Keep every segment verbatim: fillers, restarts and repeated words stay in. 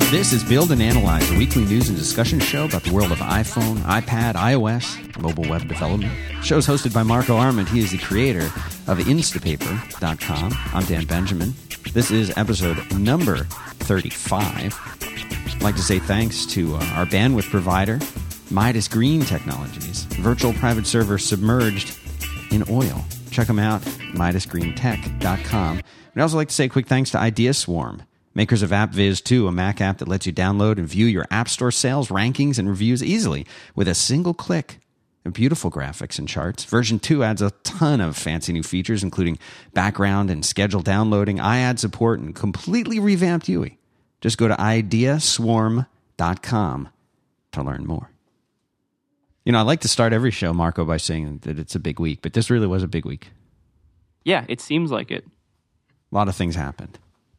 This is Build and Analyze, a weekly news and discussion show about the world of iPhone, iPad, iOS, mobile web development. The show is hosted by Marco Arment. He is the creator of Instapaper dot com. I'm Dan Benjamin. This is episode number thirty-five. I'd like to say thanks to uh, our bandwidth provider, Midas Green Technologies, virtual private server submerged in oil. Check them out, Midas Green Tech dot com. I'd also like to say a quick thanks to IdeaSwarm, makers of AppViz two, a Mac app that lets you download and view your App Store sales, rankings, and reviews easily with a single click. And beautiful graphics and charts. Version two adds a ton of fancy new features, including background and schedule downloading, iAd support, and completely revamped U I. Just go to IdeaSwarm dot com to learn more. You know, I like to start every show, Marco, by saying that it's a big week, but this really was a big week. Yeah, it seems like it. A lot of things happened.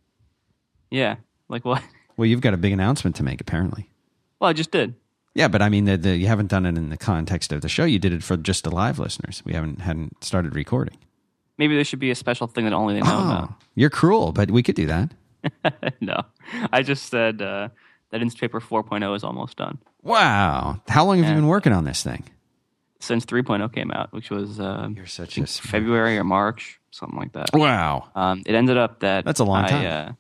Yeah, like what? Well, you've got a big announcement to make, apparently. Well, I just did. Yeah, but I mean, the, the, you haven't done it in the context of the show. You did it for just the live listeners. We haven't hadn't started recording. Maybe there should be a special thing that only they know oh, about. You're cruel, but we could do that. No, I just said uh, that Instapaper four point oh is almost done. Wow. How long have and you been working on this thing? Since three point oh came out, which was uh, You're such a February or March, something like that. Wow. Um, it ended up that... That's a long I, time. Uh,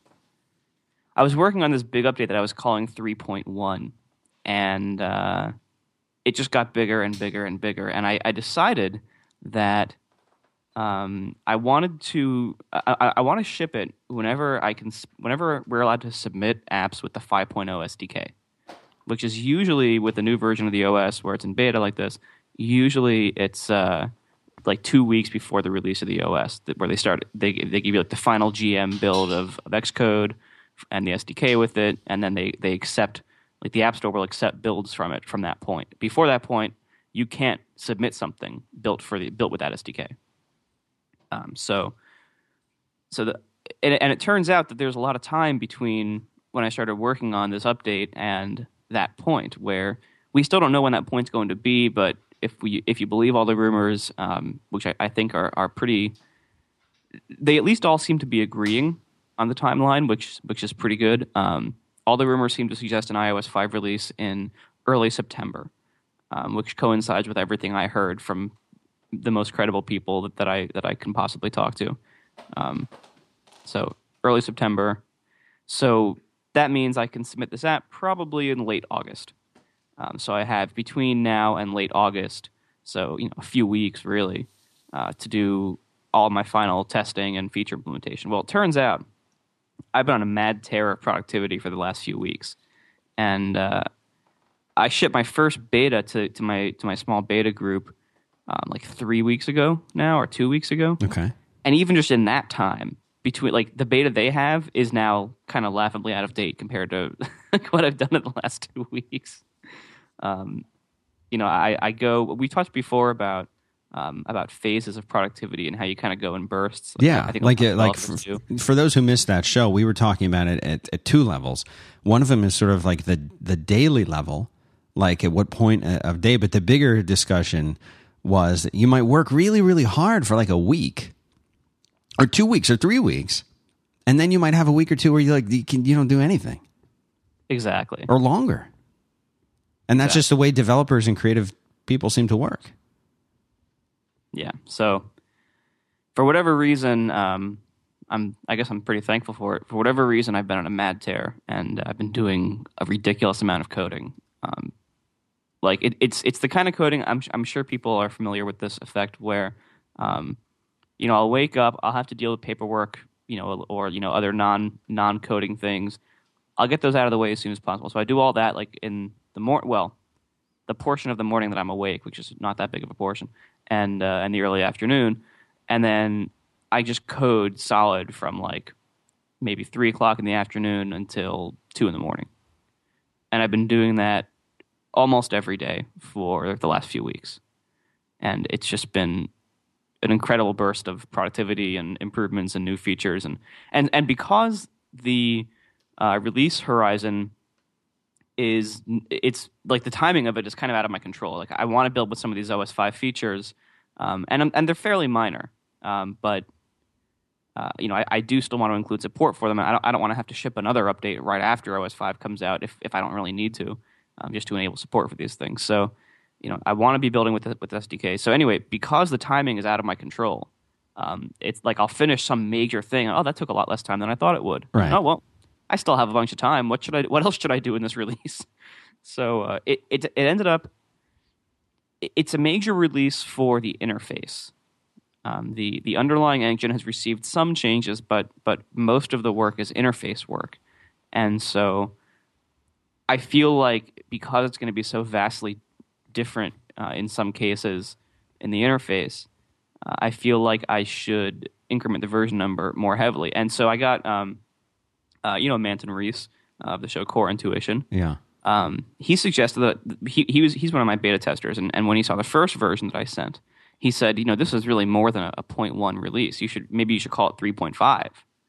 I was working on this big update that I was calling three point one, and uh, it just got bigger and bigger and bigger. And I, I decided that um, I wanted to I, I want to ship it whenever I can. Whenever we're allowed to submit apps with the five point oh S D K, which is usually with the new version of the O S where it's in beta like this. Usually it's uh, like two weeks before the release of the O S, where they start. They they give you like the final G M build of, of Xcode and the S D K with it, and then they, they accept, like the App Store will accept builds from it from that point. Before that point, you can't submit something built for the built with that S D K. Um, so, so the and, and it turns out that there's a lot of time between when I started working on this update and that point, where we still don't know when that point's going to be, but if we if you believe all the rumors, um, which I, I think are are pretty, they at least all seem to be agreeing on the timeline, which which is pretty good. Um, all the rumors seem to suggest an iOS five release in early September, um, which coincides with everything I heard from the most credible people that, that I that I can possibly talk to. Um, so early September. So that means I can submit this app probably in late August. Um, so I have between now and late August, so you know a few weeks really, uh, to do all my final testing and feature implementation. Well, it turns out I've been on a mad tear of productivity for the last few weeks, and uh, I shipped my first beta to, to my to my small beta group um, like three weeks ago now, or two weeks ago. Okay, and even just in that time, between like the beta they have is now kind of laughably out of date compared to what I've done in the last two weeks. Um, you know, I, I go. We talked before about. Um, about phases of productivity and how you kind of go in bursts. Like, yeah, I think like it, like for, for those who missed that show, we were talking about it at, at two levels. One of them is sort of like the the daily level, like at what point of day. But the bigger discussion was that you might work really, really hard for like a week, or two weeks, or three weeks, and then you might have a week or two where you like you, can, you don't do anything, exactly, or longer. And that's exactly. just the way developers and creative people seem to work. Yeah. So, for whatever reason, um, I'm. I guess I'm pretty thankful for it. For whatever reason, I've been on a mad tear, and I've been doing a ridiculous amount of coding. Um, like it, it's it's the kind of coding I'm I'm sure people are familiar with this effect where, um, you know, I'll wake up, I'll have to deal with paperwork, you know, or you know other non non coding things. I'll get those out of the way as soon as possible. So I do all that like in the mor well, the portion of the morning that I'm awake, which is not that big of a portion. And uh, in the early afternoon, and then I just code solid from like maybe three o'clock in the afternoon until two in the morning, and I've been doing that almost every day for the last few weeks, and it's just been an incredible burst of productivity and improvements and new features, and and and because the uh, release horizon is it's like the timing of it is kind of out of my control. Like I want to build with some of these O S five features, um, and and they're fairly minor, um, but uh, you know, I, I do still want to include support for them. I don't, I don't want to have to ship another update right after O S five comes out if, if I don't really need to, um, just to enable support for these things. So, you know, I want to be building with the, with S D K. So anyway, because the timing is out of my control, um, it's like I'll finish some major thing. Oh, that took a lot less time than I thought it would. Right. Oh well, I still have a bunch of time. What should I? What else should I do in this release? So uh, it, it it ended up. It's a major release for the interface. Um, the the underlying engine has received some changes, but but most of the work is interface work, and so I feel like because it's going to be so vastly different uh, in some cases in the interface, uh, I feel like I should increment the version number more heavily. And so I got, um, uh, you know, Manton Reese uh, of the show Core Intuition. Yeah. Um, he suggested that he, he was he's one of my beta testers, and, and when he saw the first version that I sent, he said, you know, this is really more than a, a point one release. You should maybe you should call it three point five.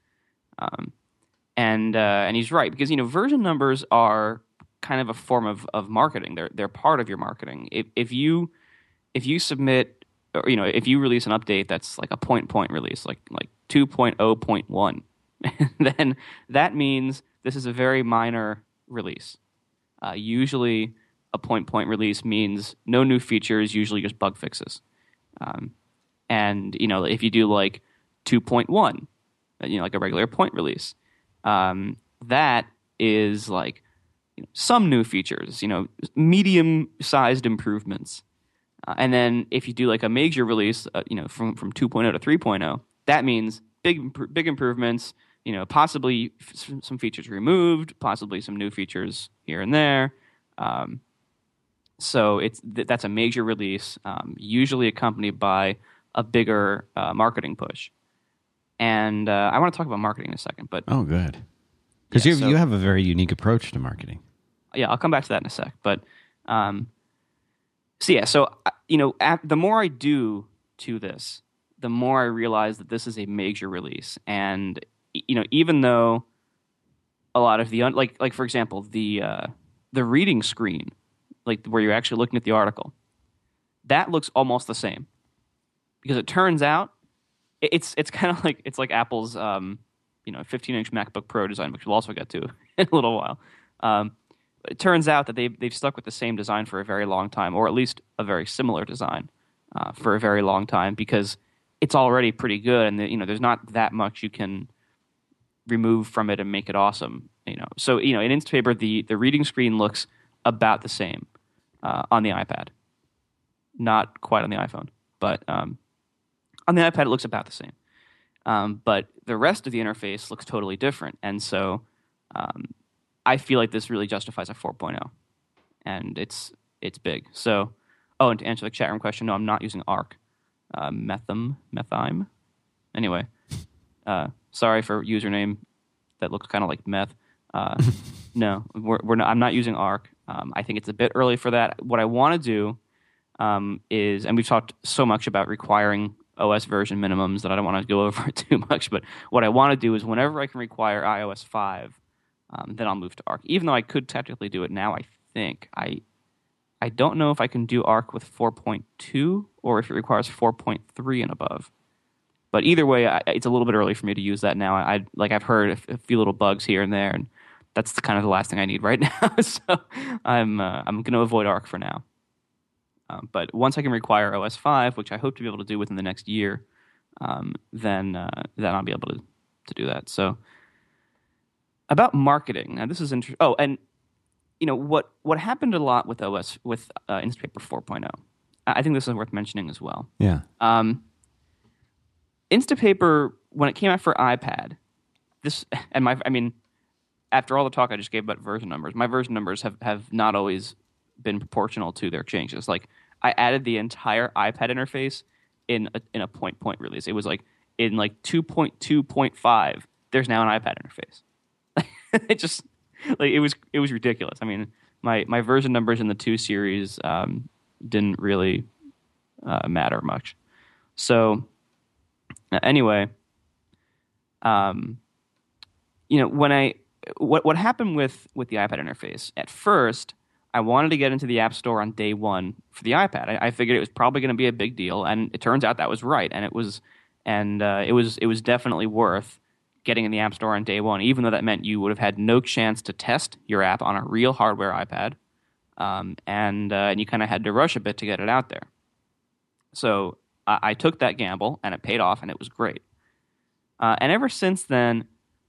Um, and uh, and he's right, because you know version numbers are kind of a form of, of marketing. They're they're part of your marketing. If if you if you submit, or you know, if you release an update that's like a point point release, like like two point oh point one, then that means this is a very minor release. Uh, usually, a point point release means no new features, usually just bug fixes. Um, and you know, if you do like two point one, you know, like a regular point release, um, that is like you know, some new features, you know, medium-sized improvements. Uh, and then if you do like a major release, uh, you know, from from two point oh to three point oh, that means big big improvements. You know, possibly f- some features removed, possibly some new features here and there. Um, so it's th- that's a major release, um, usually accompanied by a bigger uh, marketing push. And uh, I want to talk about marketing in a second, but oh, good, because yeah, you so, you have a very unique approach to marketing. Yeah, I'll come back to that in a sec. But um, so yeah, so you know, at, the more I do to this, the more I realize that this is a major release, and you know, even though a lot of the un- like like for example the uh, the reading screen, like where you're actually looking at the article, that looks almost the same, because it turns out it's it's kind of like it's like Apple's um, you know fifteen inch MacBook Pro design, which we'll also get to in a little while. Um, it turns out that they've they've stuck with the same design for a very long time, or at least a very similar design uh, for a very long time, because it's already pretty good, and the, you know there's not that much you can remove from it and make it awesome. You know, so you know in Instapaper the the reading screen looks about the same uh, on the iPad, not quite on the iPhone, but um, on the iPad it looks about the same. Um, but the rest of the interface looks totally different, and so um, I feel like this really justifies a four point oh, and it's it's big. So, oh, and to answer the chat room question, no, I'm not using Arc, uh, Methym, Methime. Anyway, uh, sorry for username that looks kind of like meth. Uh, no, we're, we're not, I'm not using Arc. Um, I think it's a bit early for that. What I want to do um, is, and we've talked so much about requiring O S version minimums that I don't want to go over it too much, but what I want to do is whenever I can require i O S five, um, then I'll move to Arc. Even though I could technically do it now, I think. I I don't know if I can do Arc with four point two or if it requires four point three and above. But either way, I, it's a little bit early for me to use that now. I like I've heard a, a few little bugs here and there, and that's the, kind of the last thing I need right now. So I'm uh, I'm going to avoid Arc for now. Um, but once I can require O S five, which I hope to be able to do within the next year, um, then uh, then I'll be able to, to do that. So about marketing, now this is interesting. Oh, and you know what what happened a lot with O S with uh, Instapaper four point oh. I think this is worth mentioning as well. Yeah. Um, Instapaper, when it came out for iPad, this and my I mean, after all the talk I just gave about version numbers, my version numbers have, have not always been proportional to their changes. Like I added the entire iPad interface in a, in a point point release. It was like in like two point two point five. There's now an iPad interface. It just like it was it was ridiculous. I mean, my my version numbers in the two series um, didn't really uh, matter much. So anyway, um, you know when I what what happened with with the iPad interface at first. I wanted to get into the App Store on day one for the iPad. I, I figured it was probably going to be a big deal, and it turns out that was right. And it was and uh, it was it was definitely worth getting in the App Store on day one, even though that meant you would have had no chance to test your app on a real hardware iPad, um, and uh, and you kind of had to rush a bit to get it out there. So I, I took that gamble, and it paid off, and it was great. Uh, and ever since then,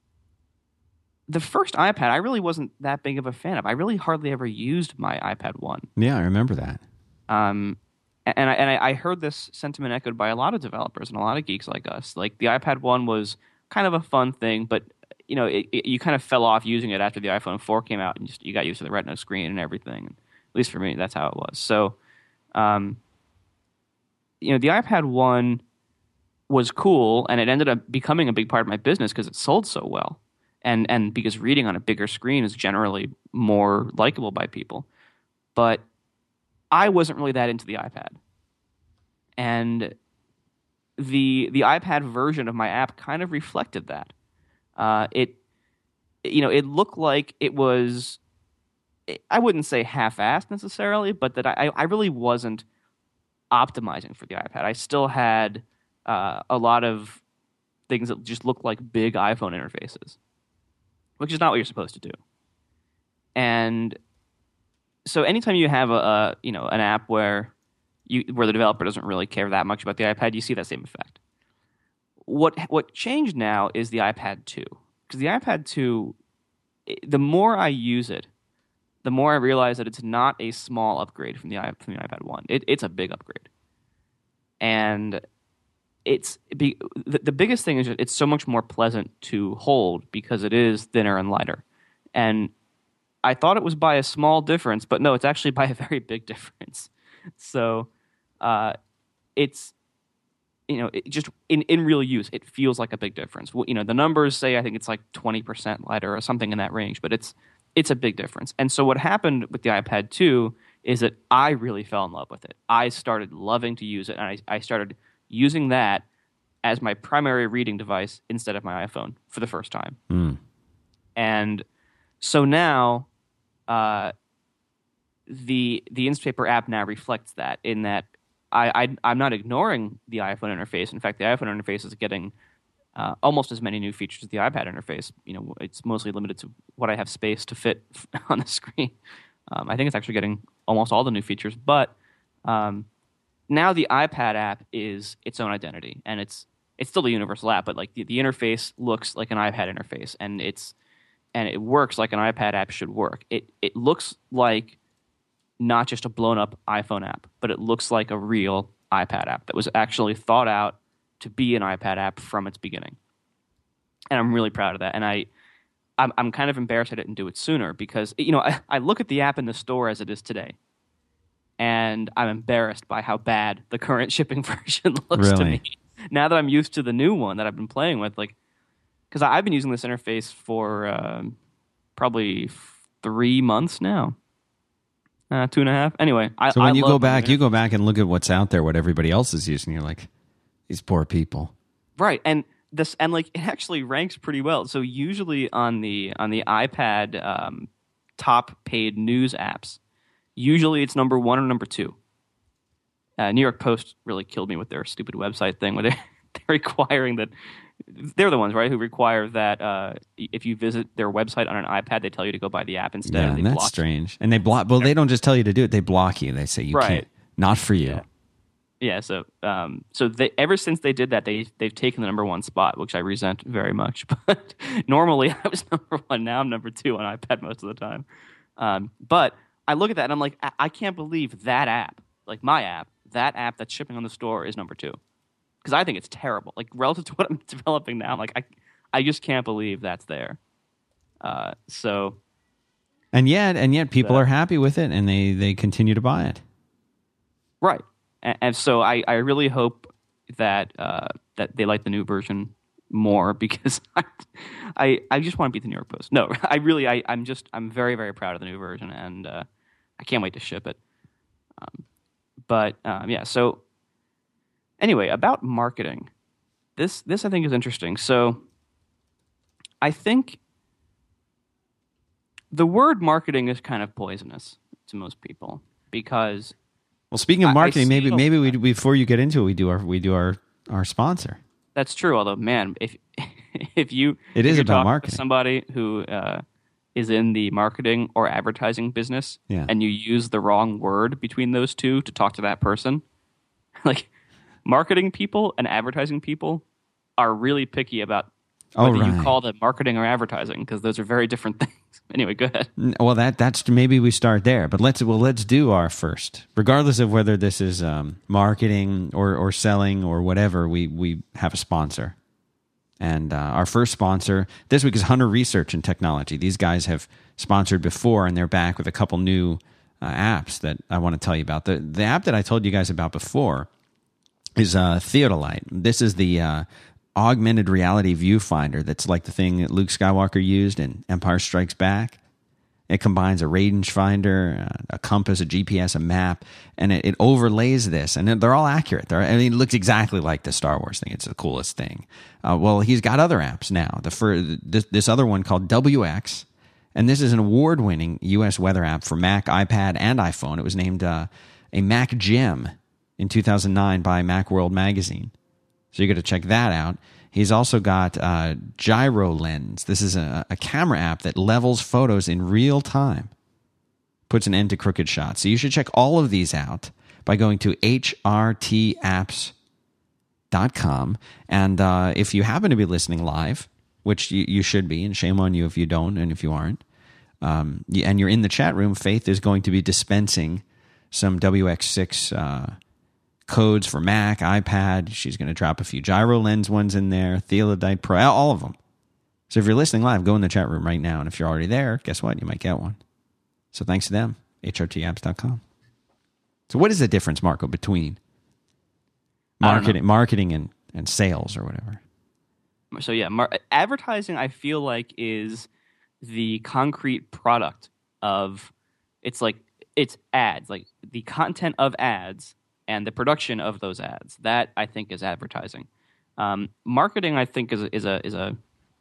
the first iPad I really wasn't that big of a fan of. I really hardly ever used my iPad one. Yeah, I remember that. Um, and I, and I heard this sentiment echoed by a lot of developers and a lot of geeks like us. Like the iPad one was kind of a fun thing, but you know, it, it, you kind of fell off using it after the iPhone four came out, and just, you got used to the Retina screen and everything. At least for me, that's how it was. So, um, you know, the iPad one was cool, and it ended up becoming a big part of my business because it sold so well, and and because reading on a bigger screen is generally more likable by people. But I wasn't really that into the iPad, and the the iPad version of my app kind of reflected that. Uh, it, you know, it looked like it was, I wouldn't say half-assed necessarily, but that I, I really wasn't optimizing for the iPad. I still had uh, a lot of things that just looked like big iPhone interfaces, which is not what you're supposed to do. And so anytime you have a, a you know an app where you where the developer doesn't really care that much about the iPad, you see that same effect. What what changed now is the iPad two, because the iPad two, the more I use it, the more I realize that it's not a small upgrade from the from the iPad one. It, it's a big upgrade, and it's the, the biggest thing is that it's so much more pleasant to hold because it is thinner and lighter. And I thought it was by a small difference, but no, it's actually by a very big difference. So uh, it's, you know, it just in, in real use, it feels like a big difference. You know, the numbers say I think it's like twenty percent lighter or something in that range, but it's it's a big difference. And so what happened with the iPad two is that I really fell in love with it. I started loving to use it, and I, I started using that as my primary reading device instead of my iPhone for the first time. Mm. And so now uh, the the Instapaper app now reflects that, in that I, I, I'm not ignoring the iPhone interface. In fact, the iPhone interface is getting uh, almost as many new features as the iPad interface. You know, it's mostly limited to what I have space to fit on the screen. Um, I think it's actually getting almost all the new features, but um, now the iPad app is its own identity, and it's it's still a universal app, but like the, the interface looks like an iPad interface, and it's and it works like an iPad app should work. It it looks like not just a blown up iPhone app, but it looks like a real iPad app that was actually thought out to be an iPad app from its beginning. And I'm really proud of that. And I, I'm, I'm kind of embarrassed I didn't do it sooner because, you know, I, I look at the app in the store as it is today, and I'm embarrassed by how bad the current shipping version looks Really? to me. Now that I'm used to the new one that I've been playing with, like, because I've been using this interface for uh, probably three months now. Uh, two and a half. Anyway, I, so when I you love go back, my you go back and look at what's out there, what everybody else is using. You're like, these poor people. Right, and this and like it actually ranks pretty well. So usually on the on the iPad um, top paid news apps, usually it's number one or number two. Uh, New York Post really killed me with their stupid website thing, where they they're requiring that. They're the ones, right, who require that uh, if you visit their website on an iPad, they tell you to go buy the app instead. Yeah, and they and that's block strange. And they block. Well, they don't just tell you to do it; they block you. They say you Right. can't. Not for you. Yeah. Yeah, so um, so they, ever since they did that, they they've taken the number one spot, which I resent very much. But normally I was number one. Now I'm number two on iPad most of the time. Um, but I look at that and I'm like, I, I can't believe that app, like my app, that app that's shipping on the store is number two, because I think it's terrible. Like relative to what I'm developing now, I'm like I I just can't believe that's there. Uh, so And yet, and yet, people Uh, are happy with it, and they they continue to buy it. right. And, and so I, I really hope that uh, that they like the new version more, because I, I I just want to beat the New York Post. No, I really I I'm just I'm very very proud of the new version, and uh, I can't wait to ship it. Um, but um, yeah, so anyway, about marketing, this this I think is interesting. So I think the word marketing is kind of poisonous to most people, because Well, speaking of I- I marketing, maybe see- maybe we before you get into it, we do our we do our our sponsor. That's true. Although, man, if if you It if is you're about talking to marketing. somebody who uh, is in the marketing or advertising business, Yeah. and you use the wrong word between those two to talk to that person, like marketing people and advertising people are really picky about Oh, whether right. you call them marketing or advertising because those are very different things. Anyway, go ahead. N- Well, that that's maybe we start there, but let's well let's do our first, regardless of whether this is um, marketing or or selling or whatever. We we have a sponsor, and uh, our first sponsor this week is Hunter Research and Technology. These guys have sponsored before, and they're back with a couple new uh, apps that I want to tell you about. The the app that I told you guys about before is uh, Theodolite. This is the uh, augmented reality viewfinder that's like the thing that Luke Skywalker used in Empire Strikes Back. It combines a rangefinder, uh, a compass, a G P S, a map, and it, it overlays this. And they're all accurate. They're, I mean, it looks exactly like the Star Wars thing. It's the coolest thing. Uh, well, he's got other apps now. The fir- this, this other one called W X, and this is an award-winning U S weather app for Mac, iPad, and iPhone. It was named uh, a Mac Gem in two thousand nine by Macworld Magazine. So you got to check that out. He's also got uh, Gyro Lens. This is a, a camera app that levels photos in real time, puts an end to crooked shots. So you should check all of these out by going to H R T apps dot com. And uh, if you happen to be listening live, which you, you should be, and shame on you if you don't and if you aren't, um, and you're in the chat room, Faith is going to be dispensing some W X six uh codes for Mac, iPad. She's going to drop a few Gyro Lens ones in there, Theodolite Pro, all of them. So if you're listening live, go in the chat room right now. And if you're already there, guess what? You might get one. So thanks to them, H R T apps dot com. So what is the difference, Marco, between marketing, marketing and, and sales or whatever? So yeah, mar- advertising I feel like is the concrete product of it's like it's ads, like the content of ads and the production of those ads. That I think is advertising. Um, marketing I think is is a is a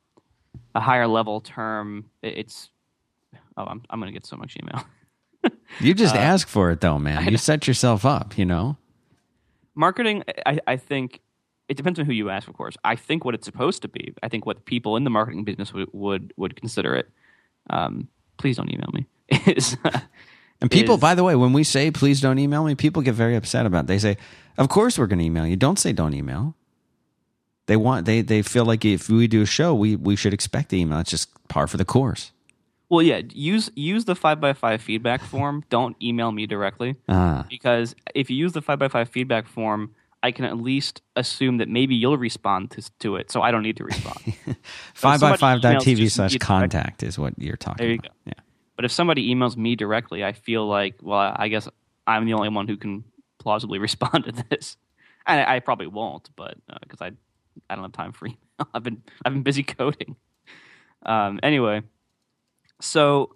a higher level term. It's oh I'm I'm gonna get so much email. You just uh, ask for it though, man. You set yourself up, you know. Marketing, I, I think it depends on who you ask, of course. I think what it's supposed to be. I think what people in the marketing business would would, would consider it. Um, please don't email me. Is uh, And people, is, by the way, when we say please don't email me, people get very upset about it. They say, "Of course we're going to email you." Don't say don't email. They want they they feel like if we do a show, we we should expect the email. It's just par for the course. Well, yeah, use use the five by five feedback form. Don't email me directly. Ah. Because if you use the five by five feedback form, I can at least assume that maybe you'll respond to, to it, so I don't need to respond. five by five dot T V just slash me contact is what you're talking There you about. go. Yeah. But if somebody emails me directly, I feel like, well, I guess I'm the only one who can plausibly respond to this. And I, I probably won't, but because uh, I I don't have time for email. I've been I've been busy coding. Um, anyway, so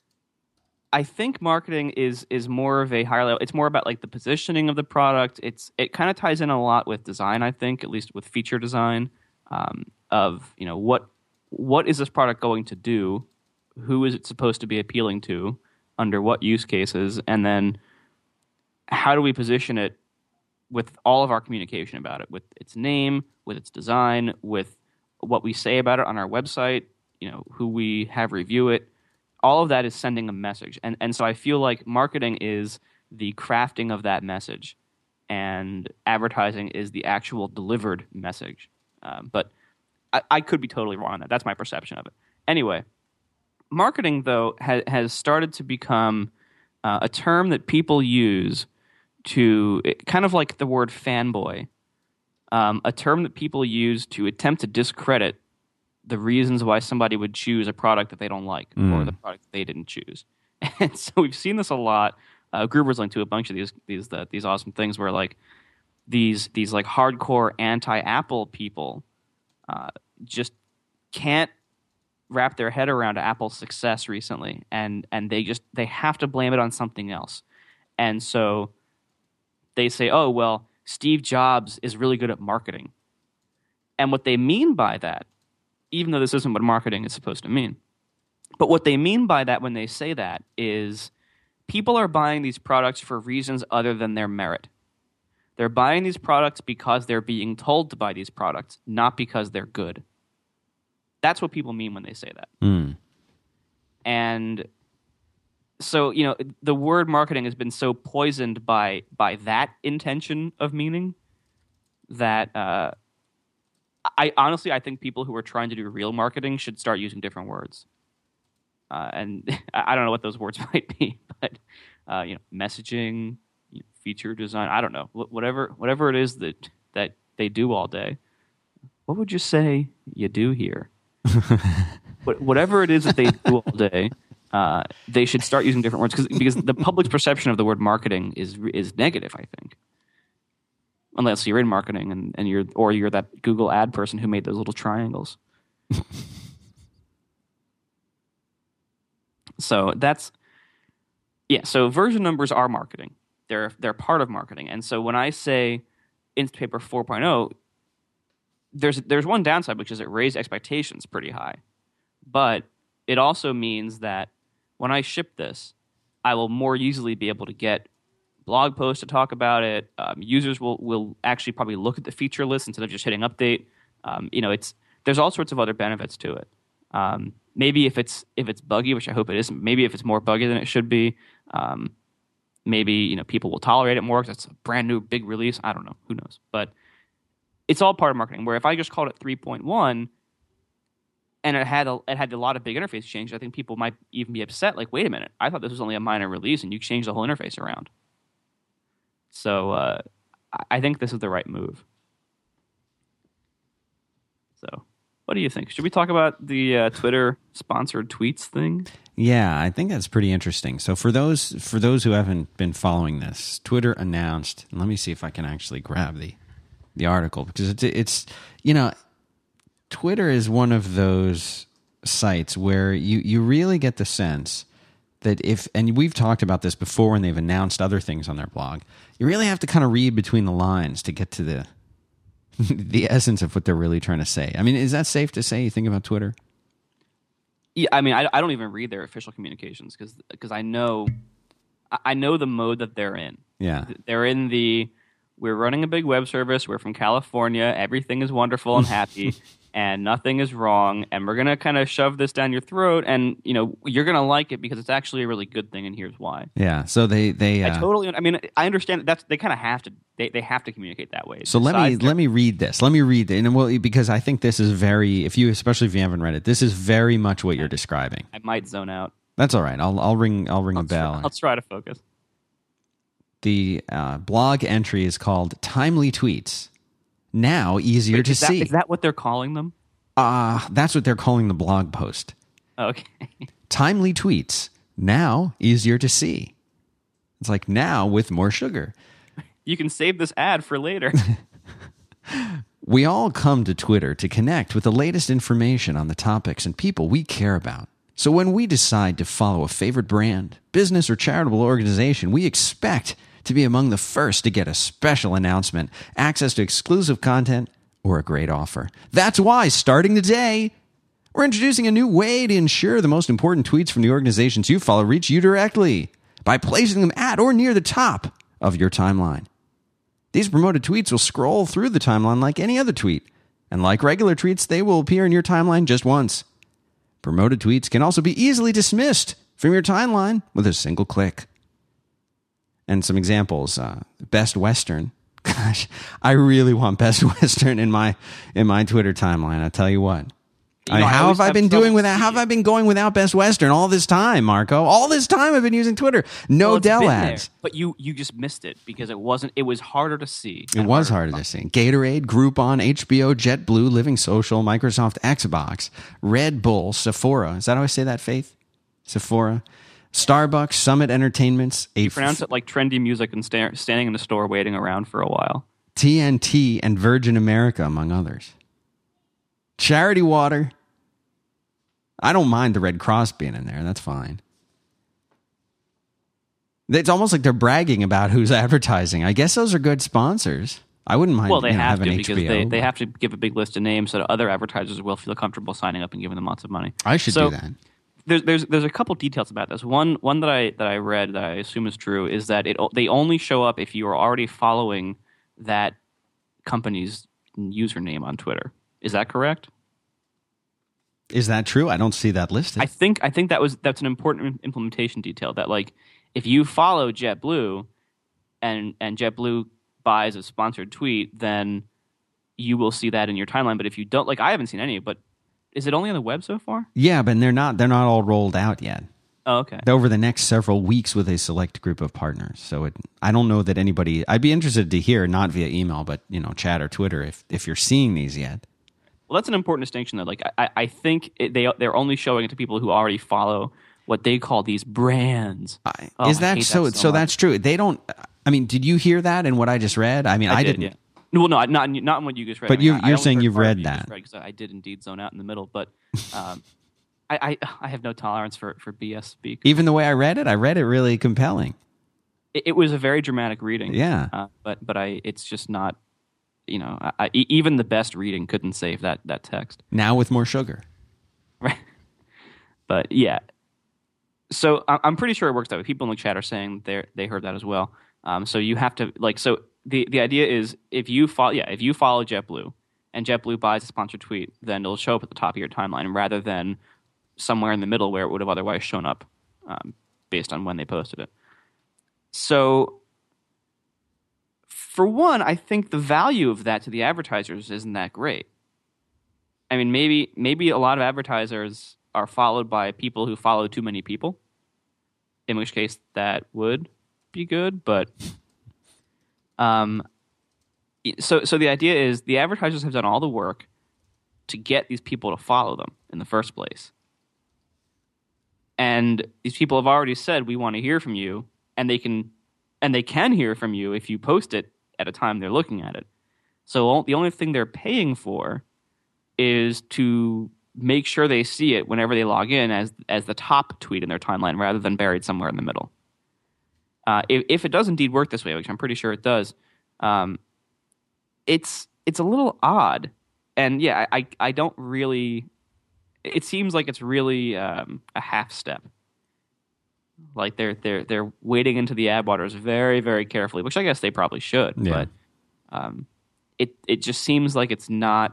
I think marketing is is more of a higher level. It's more about like the positioning of the product. It's it kind of ties in a lot with design. I think, at least with feature design, um, of you know what what is this product going to do. Who is it supposed to be appealing to? Under what use cases? And then how do we position it with all of our communication about it? With its name, with its design, with what we say about it on our website, you know, who we have review it. All of that is sending a message. And and so I feel like marketing is the crafting of that message. And advertising is the actual delivered message. Um, but I, I could be totally wrong on that. That's my perception of it. Anyway. Marketing, though, ha- has started to become uh, a term that people use to kind of like the word fanboy, um, a term that people use to attempt to discredit the reasons why somebody would choose a product that they don't like mm. or the product that they didn't choose. And so we've seen this a lot. Uh, Gruber's linked to a bunch of these these uh, these awesome things where like these these like hardcore anti-Apple people uh, just can't wrap their head around Apple's success recently, and and they just they have to blame it on something else. And so they say, oh, well, Steve Jobs is really good at marketing. And what they mean by that, even though this isn't what marketing is supposed to mean, but what they mean by that when they say that is people are buying these products for reasons other than their merit. They're buying these products because they're being told to buy these products, not because they're good. That's what people mean when they say that. Mm. And so, you know, the word marketing has been so poisoned by by that intention of meaning that uh, I honestly, I think people who are trying to do real marketing should start using different words. Uh, and I don't know what those words might be, but uh, you know, messaging, you know, feature design. I don't know, Wh- whatever whatever it is that that they do all day. What would you say you do here? What, whatever it is that they do all day, uh, they should start using different words because because the public's perception of the word marketing is is negative. I think, unless you're in marketing and, and you're or you're that Google ad person who made those little triangles. So that's yeah. So version numbers are marketing. They're they're part of marketing. And so when I say Instapaper four point oh, there's there's one downside, which is it raised expectations pretty high. But it also means that when I ship this, I will more easily be able to get blog posts to talk about it. Um, users will will actually probably look at the feature list instead of just hitting update. Um, you know, it's there's all sorts of other benefits to it. Um, maybe if it's if it's buggy, which I hope it isn't. Maybe if it's more buggy than it should be, um, maybe you know people will tolerate it more because it's a brand new big release. I don't know. Who knows? But it's all part of marketing. Where if I just called it three point one and it had a, it had a lot of big interface changes, I think people might even be upset. Like, wait a minute, I thought this was only a minor release and you changed the whole interface around. So uh, I think this is the right move. So. What do you think? Should we talk about the uh, Twitter sponsored tweets thing? Yeah, I think that's pretty interesting. So for those for those who haven't been following this, Twitter announced. And let me see if I can actually grab the the article because it's it's you know, Twitter is one of those sites where you you really get the sense that if, and we've talked about this before when they've announced other things on their blog, you really have to kind of read between the lines to get to the the essence of what they're really trying to say. I mean, is that safe to say? You think about Twitter? Yeah, I mean, I, I don't even read their official communications because because I know I know the mode that they're in. Yeah, they're in the we're running a big web service. We're from California. Everything is wonderful and happy, and nothing is wrong. And we're gonna kind of shove this down your throat, and you know you're gonna like it because it's actually a really good thing, and here's why. Yeah. So they they uh, I totally. I mean, I understand that that's they kind of have to. They they have to communicate that way. So let me their, let me read this. Let me read it, and well, because I think this is very. If you, especially if you haven't read it, this is very much what you're describing. I might zone out. That's all right. I'll I'll ring I'll ring I'll a bell. Try, I'll try to focus. The uh, blog entry is called "Timely Tweets." Now easier Wait, to is that, see. Is that what they're calling them? Ah, uh, that's what they're calling the blog post. Okay. Timely tweets. Now easier to see. It's like now with more sugar. You can save this ad for later. We all come to Twitter to connect with the latest information on the topics and people we care about. So when we decide to follow a favorite brand, business, or charitable organization, we expect to be among the first to get a special announcement, access to exclusive content, or a great offer. That's why, starting today, we're introducing a new way to ensure the most important tweets from the organizations you follow reach you directly by placing them at or near the top of your timeline. These promoted tweets will scroll through the timeline like any other tweet, and like regular tweets, they will appear in your timeline just once. Promoted tweets can also be easily dismissed from your timeline with a single click. And some examples, uh, Best Western. Gosh, I really want Best Western in my in my Twitter timeline. I'll tell you what. You I know, mean, I how always have I have been trouble doing without? seeing How have it. I been going without Best Western all this time, Marco? All this time I've been using Twitter. No Well, it's Dell been ads. there, but you you just missed it because it wasn't. It was harder to see. It and was harder to see. Gatorade, Groupon, H B O, JetBlue, Living Social, Microsoft Xbox, Red Bull, Sephora. Is that how I say that, Faith? Sephora. Starbucks, Summit Entertainments. A Pronounce it like trendy music and sta- standing in the store waiting around for a while. T N T and Virgin America, among others. Charity Water. I don't mind the Red Cross being in there. That's fine. It's almost like they're bragging about who's advertising. I guess those are good sponsors. I wouldn't mind. Well, they you know, have having to because H B O, they, they but have to give a big list of names so that other advertisers will feel comfortable signing up and giving them lots of money. I should so, do that. There's there's there's a couple details about this. One one that I that I read that I assume is true is that it they only show up if you are already following that company's username on Twitter. Is that correct? Is that true? I don't see that listed. I think I think that was that's an important implementation detail. That like if you follow JetBlue and and JetBlue buys a sponsored tweet, then you will see that in your timeline. But if you don't, like I haven't seen any. But is it only on the web so far? Yeah, but they're not they're not all rolled out yet. Oh, okay. Over the next several weeks with a select group of partners. So it, I don't know that anybody. I'd be interested to hear, not via email, but you know, chat or Twitter, if if you're seeing these yet. Well, that's an important distinction, though. Like, I, I think it, they they're only showing it to people who already follow what they call these brands. I, oh, is that so? That so so that's true. They don't. I mean, did you hear that in what I just read? I mean, I, I didn't. Did, yeah. Well, no, not not in what you just read. But I mean, you, I, you're I saying you've read that. Because I did indeed zone out in the middle, but um, I, I I have no tolerance for, for B S speak. Even the way I read it, I read it really compelling. It, it was a very dramatic reading. Yeah. Uh, but but I it's just not. You know, I, I, even the best reading couldn't save that that text. Now with more sugar, right? But yeah, so I'm pretty sure it works that way. People in the chat are saying they they heard that as well. Um, so you have to like so the the idea is if you follow yeah if you follow JetBlue and JetBlue buys a sponsored tweet, then it'll show up at the top of your timeline rather than somewhere in the middle where it would have otherwise shown up um, based on when they posted it. So. For one, I think the value of that to the advertisers isn't that great. I mean, maybe maybe a lot of advertisers are followed by people who follow too many people, in which case that would be good. But um, so so the idea is the advertisers have done all the work to get these people to follow them in the first place, and these people have already said we want to hear from you, and they can and they can hear from you if you post it at a time they're looking at it. So the only thing they're paying for is to make sure they see it whenever they log in as as the top tweet in their timeline rather than buried somewhere in the middle. Uh, if, if it does indeed work this way, which I'm pretty sure it does, um, it's it's a little odd. And yeah, I, I don't really... It seems like it's really um, a half step. Like they're they're they're wading into the ad waters very very carefully, which I guess they probably should. Yeah. But um, it it just seems like it's not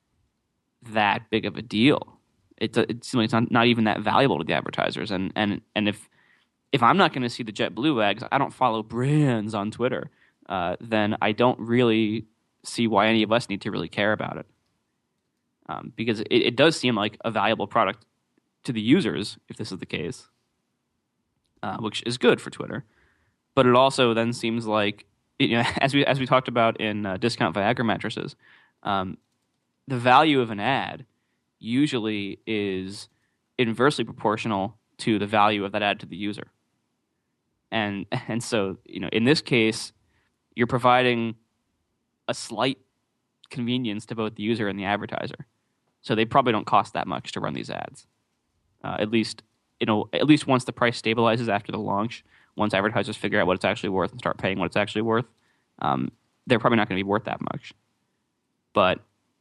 that big of a deal. It it seems like it's not, not even that valuable to the advertisers. And and and if if I'm not going to see the JetBlue ads, I don't follow brands on Twitter. Uh, then I don't really see why any of us need to really care about it, um, because it, it does seem like a valuable product to the users if this is the case. Uh, which is good for Twitter, but it also then seems like, you know, as we as we talked about in uh, Discount Viagra Mattresses, um, the value of an ad usually is inversely proportional to the value of that ad to the user, and and so you know in this case, you're providing a slight convenience to both the user and the advertiser, so they probably don't cost that much to run these ads, uh, at least. You know, at least once the price stabilizes after the launch, once advertisers figure out what it's actually worth and start paying what it's actually worth, um, they're probably not going to be worth that much. But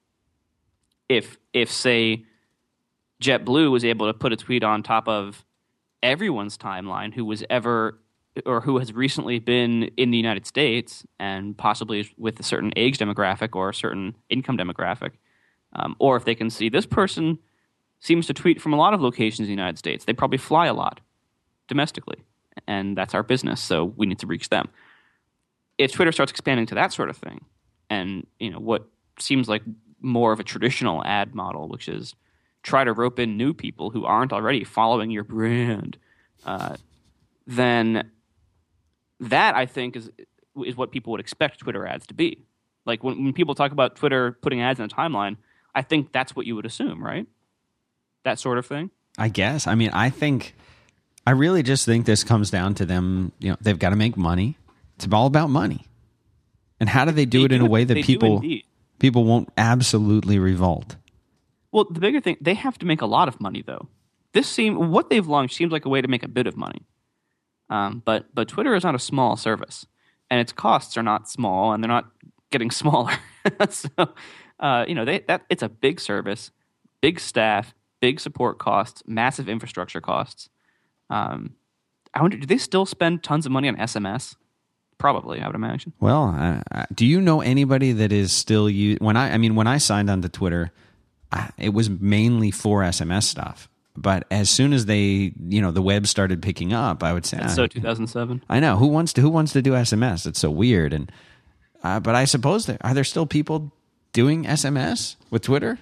if, if say, JetBlue was able to put a tweet on top of everyone's timeline who was ever or who has recently been in the United States and possibly with a certain age demographic or a certain income demographic, um, or if they can see this person seems to tweet from a lot of locations in the United States. They probably fly a lot domestically, and that's our business, so we need to reach them. If Twitter starts expanding to that sort of thing, and you know what seems like more of a traditional ad model, which is try to rope in new people who aren't already following your brand, uh, then that, I think, is is what people would expect Twitter ads to be. Like when, when people talk about Twitter putting ads in a timeline, I think that's what you would assume, right? That sort of thing? I guess. I mean, I think, I really just think this comes down to them, you know, they've got to make money. It's all about money. And how do they do they it in do, a way that people people won't absolutely revolt? Well, the bigger thing, they have to make a lot of money, though. This seem what they've launched seems like a way to make a bit of money. Um, but but Twitter is not a small service, and its costs are not small, and they're not getting smaller. so, uh, you know, they that it's a big service, big staff, big support costs, massive infrastructure costs. Um, I wonder, do they still spend tons of money on S M S? Probably, I would imagine. Well, uh, uh, do you know anybody that is still use when I I mean when I signed on to Twitter, I, it was mainly for S M S stuff. But as soon as they, you know, the web started picking up, I would say, That's so two thousand seven. I know who wants to who wants to do S M S. It's so weird, and uh, but I suppose there are there still people doing S M S with Twitter?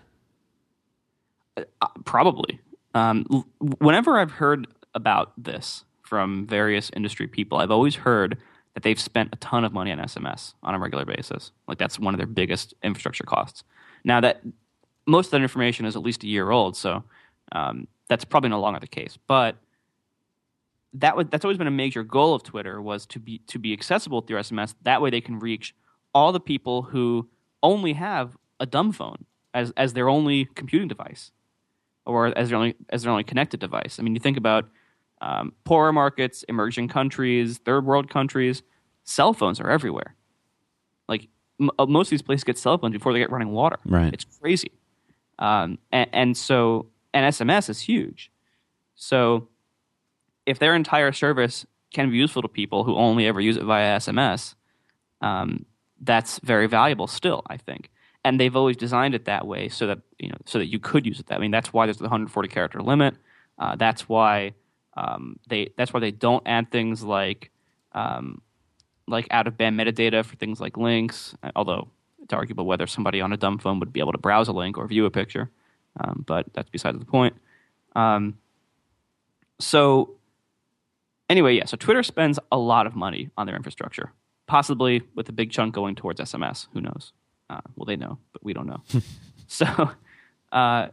Uh, probably. Um, l- whenever I've heard about this from various industry people, I've always heard that they've spent a ton of money on S M S on a regular basis. Like that's one of their biggest infrastructure costs. Now that most of that information is at least a year old, so. Um, That's probably no longer the case, but that was, that's always been a major goal of Twitter was to be to be accessible through S M S. That way, they can reach all the people who only have a dumb phone as as their only computing device, or as their only as their only connected device. I mean, you think about um, poorer markets, emerging countries, third world countries. Cell phones are everywhere. Like m- most of these places get cell phones before they get running water. Right, it's crazy, um, and, and so. And S M S is huge. So if their entire service can be useful to people who only ever use it via S M S, um, that's very valuable still, I think. And they've always designed it that way so that you know so that you could use it that way. I mean, that's why there's the one hundred forty character limit. Uh, that's why um, they that's why they don't add things like um, like out of band metadata for things like links. Although it's arguable whether somebody on a dumb phone would be able to browse a link or view a picture. Um, but that's beside the point. Um, so anyway, yeah, so Twitter spends a lot of money on their infrastructure, possibly with a big chunk going towards S M S. Who knows? Uh, well, they know, but we don't know. so uh,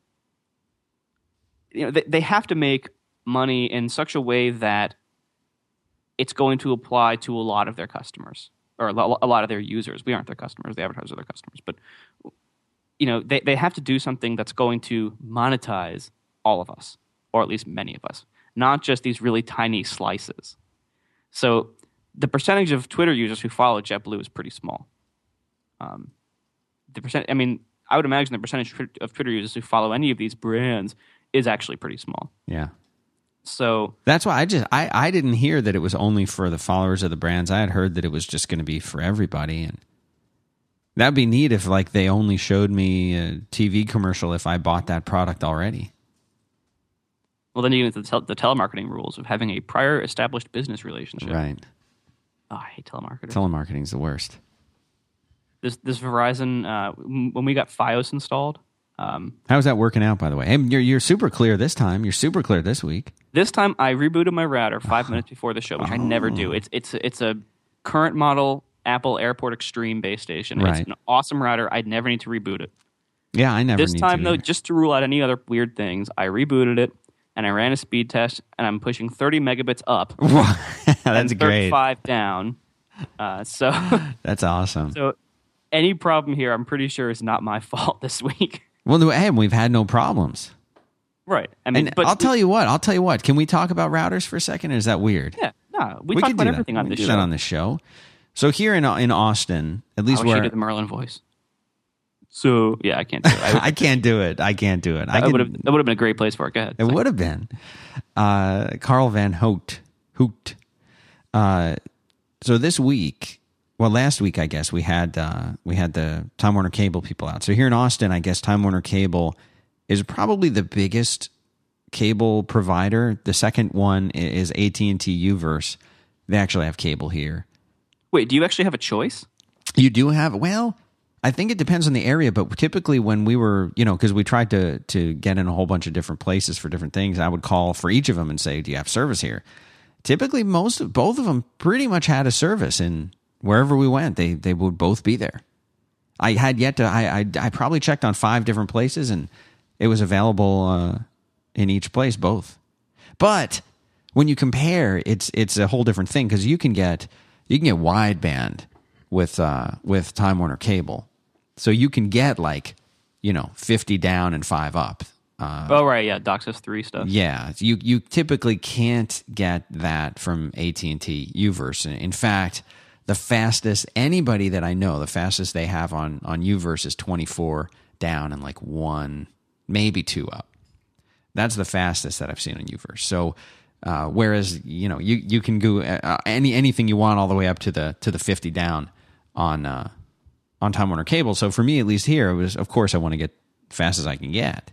you know, they, they have to make money in such a way that it's going to apply to a lot of their customers, or a lot of their users. We aren't their customers. The advertisers are their customers. But you know, they, they have to do something that's going to monetize all of us, or at least many of us, not just these really tiny slices. So the percentage of Twitter users who follow JetBlue is pretty small. Um, the percent, I mean, I would imagine the percentage of Twitter users who follow any of these brands is actually pretty small. Yeah. So that's why I just I, I didn't hear that it was only for the followers of the brands. I had heard that it was just going to be for everybody, and that'd be neat if like they only showed me a T V commercial if I bought that product already. Well, then you get into the, tel- the telemarketing rules of having a prior established business relationship. Right. Oh, I hate telemarketers. Telemarketing's the worst. This this Verizon, uh, when we got Fios installed. Um, How's that working out, by the way? Hey, you're you're super clear this time. You're super clear this week. This time, I rebooted my router five minutes before the show, which oh. I never do. It's it's it's a current model Apple Airport Extreme base station. Right. It's an awesome router. I'd never need to reboot it. Yeah, I never This need time, to though, either. just to rule out any other weird things, I rebooted it, and I ran a speed test, and I'm pushing thirty megabits up. That's and great. thirty-five down. Uh, so That's awesome. So any problem here, I'm pretty sure, is not my fault this week. Well, hey, we've had no problems. Right. I mean, and but I'll tell you what. I'll tell you what. Can we talk about routers for a second? Or is that weird? Yeah. No, we, we talk can about do everything that. on we this can do show. that on this show. So here in in Austin, at least I wish where you did the Merlin voice. So yeah, I can't do it. I, I can't do it. I can't do it. I, I would have. That would have been a great place for it. Go ahead. It would have been. Uh, Carl Van Hoot. Hoot. Uh, so this week, well, last week I guess we had uh, we had the Time Warner Cable people out. So here in Austin, I guess Time Warner Cable is probably the biggest cable provider. The second one is A T and T Uverse. They actually have cable here. Wait, do you actually have a choice? You do have, well, I think it depends on the area, but typically when we were, you know, because we tried to to get in a whole bunch of different places for different things, I would call for each of them and say, do you have service here? Typically, most of, both of them pretty much had a service, and wherever we went, they they would both be there. I had yet to, I I, I probably checked on five different places, and it was available uh, in each place, both. But when you compare, it's it's a whole different thing, because you can get you can get wideband with uh, with Time Warner Cable, so you can get like you know fifty down and five up. Uh, oh right, yeah, DOCSIS three stuff. Yeah, you you typically can't get that from A T and T Uverse. In fact, the fastest anybody that I know, the fastest they have on on Uverse is twenty-four down and like one, maybe two up. That's the fastest that I've seen on Uverse. So Uh, whereas you know you you can go uh, any anything you want all the way up to the to the fifty down on uh, on Time Warner Cable. So for me, at least here, it was of course I want to get fast as I can get.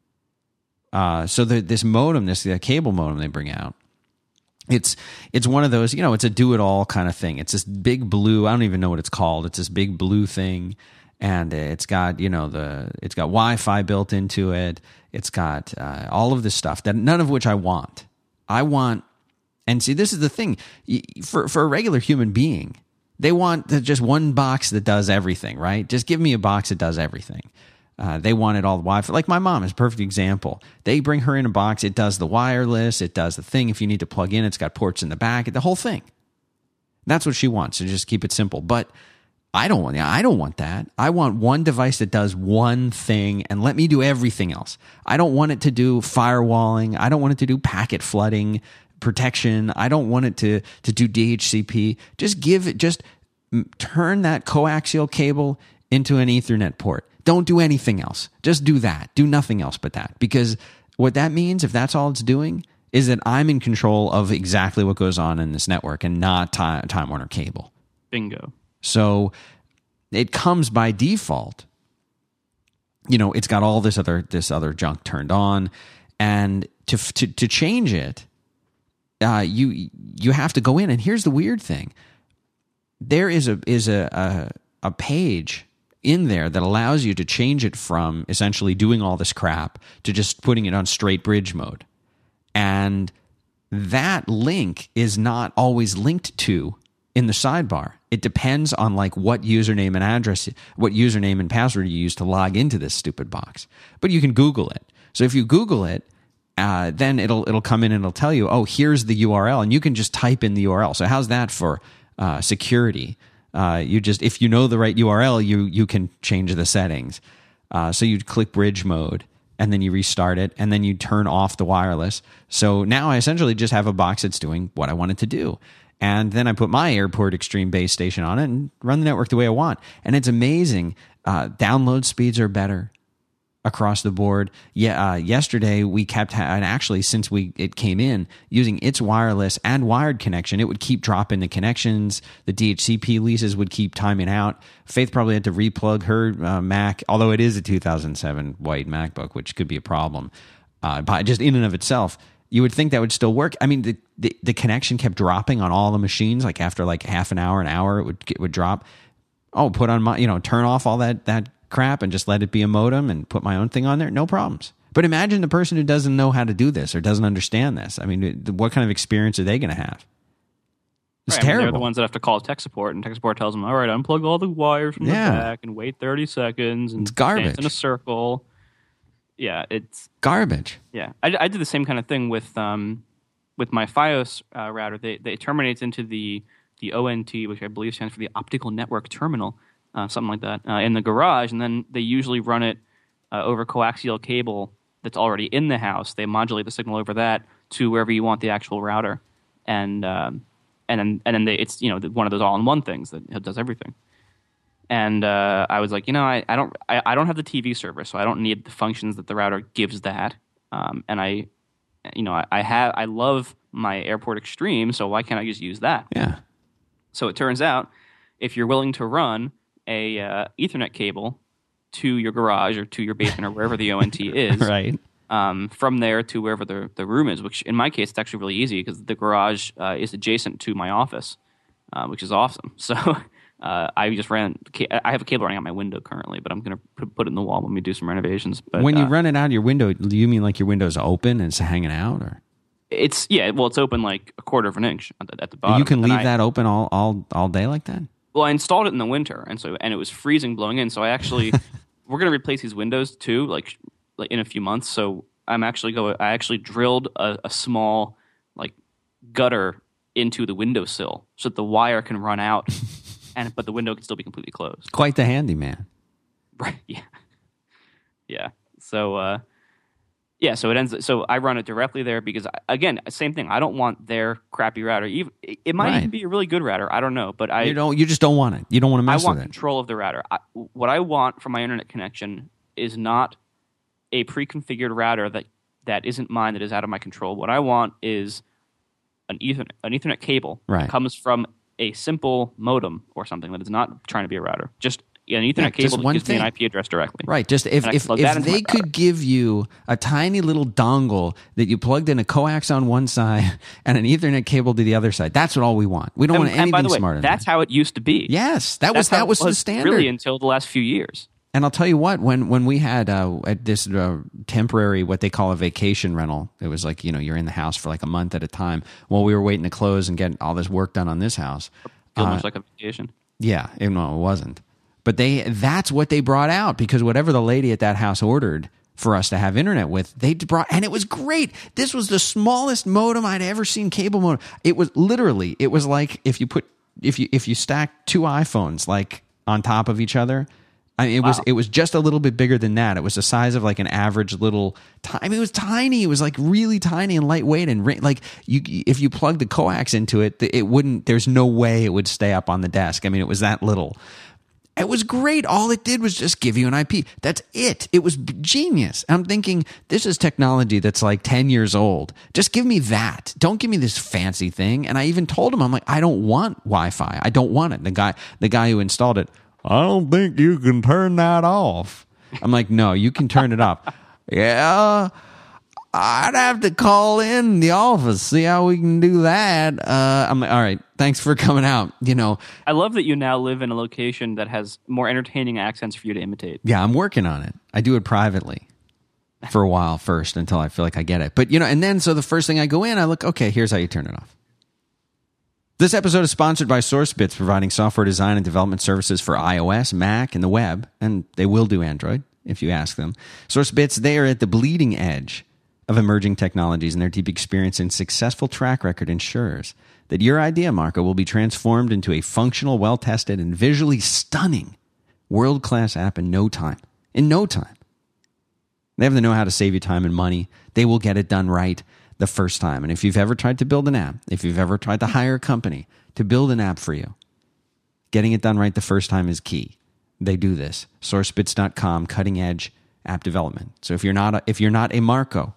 Uh, so the, this modem, this the cable modem they bring out, it's it's one of those, you know, it's a do it all kind of thing. It's this big blue, I don't even know what it's called. It's this big blue thing, and it's got you know the it's got Wi-Fi built into it. It's got uh, all of this stuff that none of which I want. I want, and see, this is the thing for for a regular human being, they want just one box that does everything, right? Just give me a box that does everything. Uh, they wanted all the Wi-Fi. Like my mom is a perfect example. They bring her in a box. It does the wireless. It does the thing. If you need to plug in, it's got ports in the back. The whole thing. That's what she wants. So just keep it simple. But I don't want. I don't want that. I want one device that does one thing and let me do everything else. I don't want it to do firewalling. I don't want it to do packet flooding protection. I don't want it to to do D H C P. Just give it. Just turn that coaxial cable into an Ethernet port. Don't do anything else. Just do that. Do nothing else but that. Because what that means, if that's all it's doing, is that I'm in control of exactly what goes on in this network and not Time, Time Warner Cable. Bingo. So it comes by default. You know, it's got all this other this other junk turned on, and to to to change it, uh, you you have to go in. And here's the weird thing: there is a is a a, a page in there that allows you to change it from essentially doing all this crap to just putting it on straight bridge mode. And that link is not always linked to in the sidebar. It depends on like what username and address, what username and password you use to log into this stupid box. But you can Google it. So if you Google it, uh, then it'll it'll come in and it'll tell you, oh, here's the U R L, and you can just type in the U R L. So how's that for uh, security? Uh, you just if you know the right U R L, you you can change the settings. Uh, so you click bridge mode, and then you restart it, and then you turn off the wireless. So now I essentially just have a box that's doing what I want it to do. And then I put my Airport Extreme base station on it and run the network the way I want. And it's amazing. Uh, download speeds are better across the board. Yeah, uh, yesterday we kept, ha- and actually since we it came in, using its wireless and wired connection, it would keep dropping the connections. The D H C P leases would keep timing out. Faith probably had to replug her uh, Mac, although it is a two thousand seven white MacBook, which could be a problem. Uh, but just in and of itself, you would think that would still work. I mean, the, the the connection kept dropping on all the machines. Like after like half an hour, an hour, it would it would drop. Oh, put on my, you know, turn off all that that crap and just let it be a modem and put my own thing on there. No problems. But imagine the person who doesn't know how to do this or doesn't understand this. I mean, what kind of experience are they going to have? It's right, terrible. I mean, they're the ones that have to call tech support, and tech support tells them, all right, unplug all the wires from yeah. the back and wait thirty seconds and it's garbage. dance in a circle. Yeah, it's garbage. Yeah, I, I did the same kind of thing with um, with my FiOS uh, router. They they terminates into the the O N T, which I believe stands for the Optical Network Terminal, uh, something like that, uh, in the garage, and then they usually run it uh, over coaxial cable that's already in the house. They modulate the signal over that to wherever you want the actual router, and um, and then and then they, it's you know one of those all-in-one things that does everything. And uh, I was like, you know, I, I don't I, I don't have the T V server, so I don't need the functions that the router gives that. Um, and I, you know, I, I have I love my Airport Extreme, so why can't I just use that? Yeah. So it turns out, if you're willing to run a uh, Ethernet cable to your garage or to your basement or wherever the O N T is, right, um, from there to wherever the the room is, which in my case it's actually really easy because the garage uh, is adjacent to my office, uh, which is awesome. So. Uh, I just ran. I have a cable running out my window currently, but I'm going to put it in the wall when we do some renovations. But when you uh, run it out your window, do you mean like your window's open and it's hanging out, or it's yeah? Well, it's open like a quarter of an inch at the, at the bottom. You can leave I, that open all, all all day like that. Well, I installed it in the winter, and so and it was freezing blowing in. So I actually we're going to replace these windows too, like like in a few months. So I'm actually going. I actually drilled a, a small like gutter into the windowsill so that the wire can run out. And but the window can still be completely closed. Quite the handyman. Right. Yeah. Yeah. So uh, yeah. So it ends. So I run it directly there because again, same thing. I don't want their crappy router. Even it might right. even be a really good router. I don't know. But I you don't. You just don't want it. You don't want to mess I want with it. control of the router. I, what I want from my internet connection is not a pre-configured router that that isn't mine, that is out of my control. What I want is an Ethernet, an Ethernet cable Right. that comes from a simple modem or something that is not trying to be a router. Just an Ethernet Yeah, cable just that one gives me thing. an I P address directly. Right. Just if, And I if, plug that if into my they could router. give you a tiny little dongle that you plugged in a coax on one side and an Ethernet cable to the other side, that's what all we want. We don't And, want anything and by the way, smarter than that's that. how it used to be. Yes, that That's was how that it was the standard. really until the last few years. And I'll tell you what, when when we had uh, at this uh, temporary, what they call a vacation rental, it was like, you know, you're in the house for like a month at a time while we were waiting to close and get all this work done on this house. Feel Uh, much like a vacation. Yeah, even though it wasn't. But they that's what they brought out, because whatever the lady at that house ordered for us to have internet with, they brought, and it was great. This was the smallest modem I'd ever seen, cable modem. It was literally, it was like if you put if you if you stack two iPhones like on top of each other. I mean, it was Wow. it was just a little bit bigger than that. It was the size of like an average little. T- I mean, it was tiny. It was like really tiny and lightweight, and ra- like you, if you plugged the coax into it, it wouldn't. There's no way it would stay up on the desk. I mean, it was that little. It was great. All it did was just give you an I P. That's it. It was b- genius. I'm thinking, this is technology that's like ten years old. Just give me that. Don't give me this fancy thing. And I even told him, I'm like, I don't want Wi-Fi. I don't want it. The guy, the guy who installed it, I don't think you can turn that off. I'm like, no, you can turn it off. Yeah, I'd have to call in the office, see how we can do that. Uh, I'm like, all right, thanks for coming out. You know, I love that you now live in a location that has more entertaining accents for you to imitate. yeah, I'm working on it. I do it privately for a while first until I feel like I get it. But, you know, and then so the first thing I go in, I look, okay, here's how you turn it off. This episode is sponsored by SourceBits, providing software design and development services for iOS, Mac, and the web. And they will do Android if you ask them. SourceBits, they are at the bleeding edge of emerging technologies, and their deep experience and successful track record ensures that your idea, Marco, will be transformed into a functional, well-tested, and visually stunning world-class app in no time. In no time. They have the know-how to save you time and money. They will get it done right the first time. And if you've ever tried to build an app, if you've ever tried to hire a company to build an app for you, getting it done right the first time is key. They do this. SourceBits dot com, cutting-edge app development. So if you're not a, if you're not a Marco,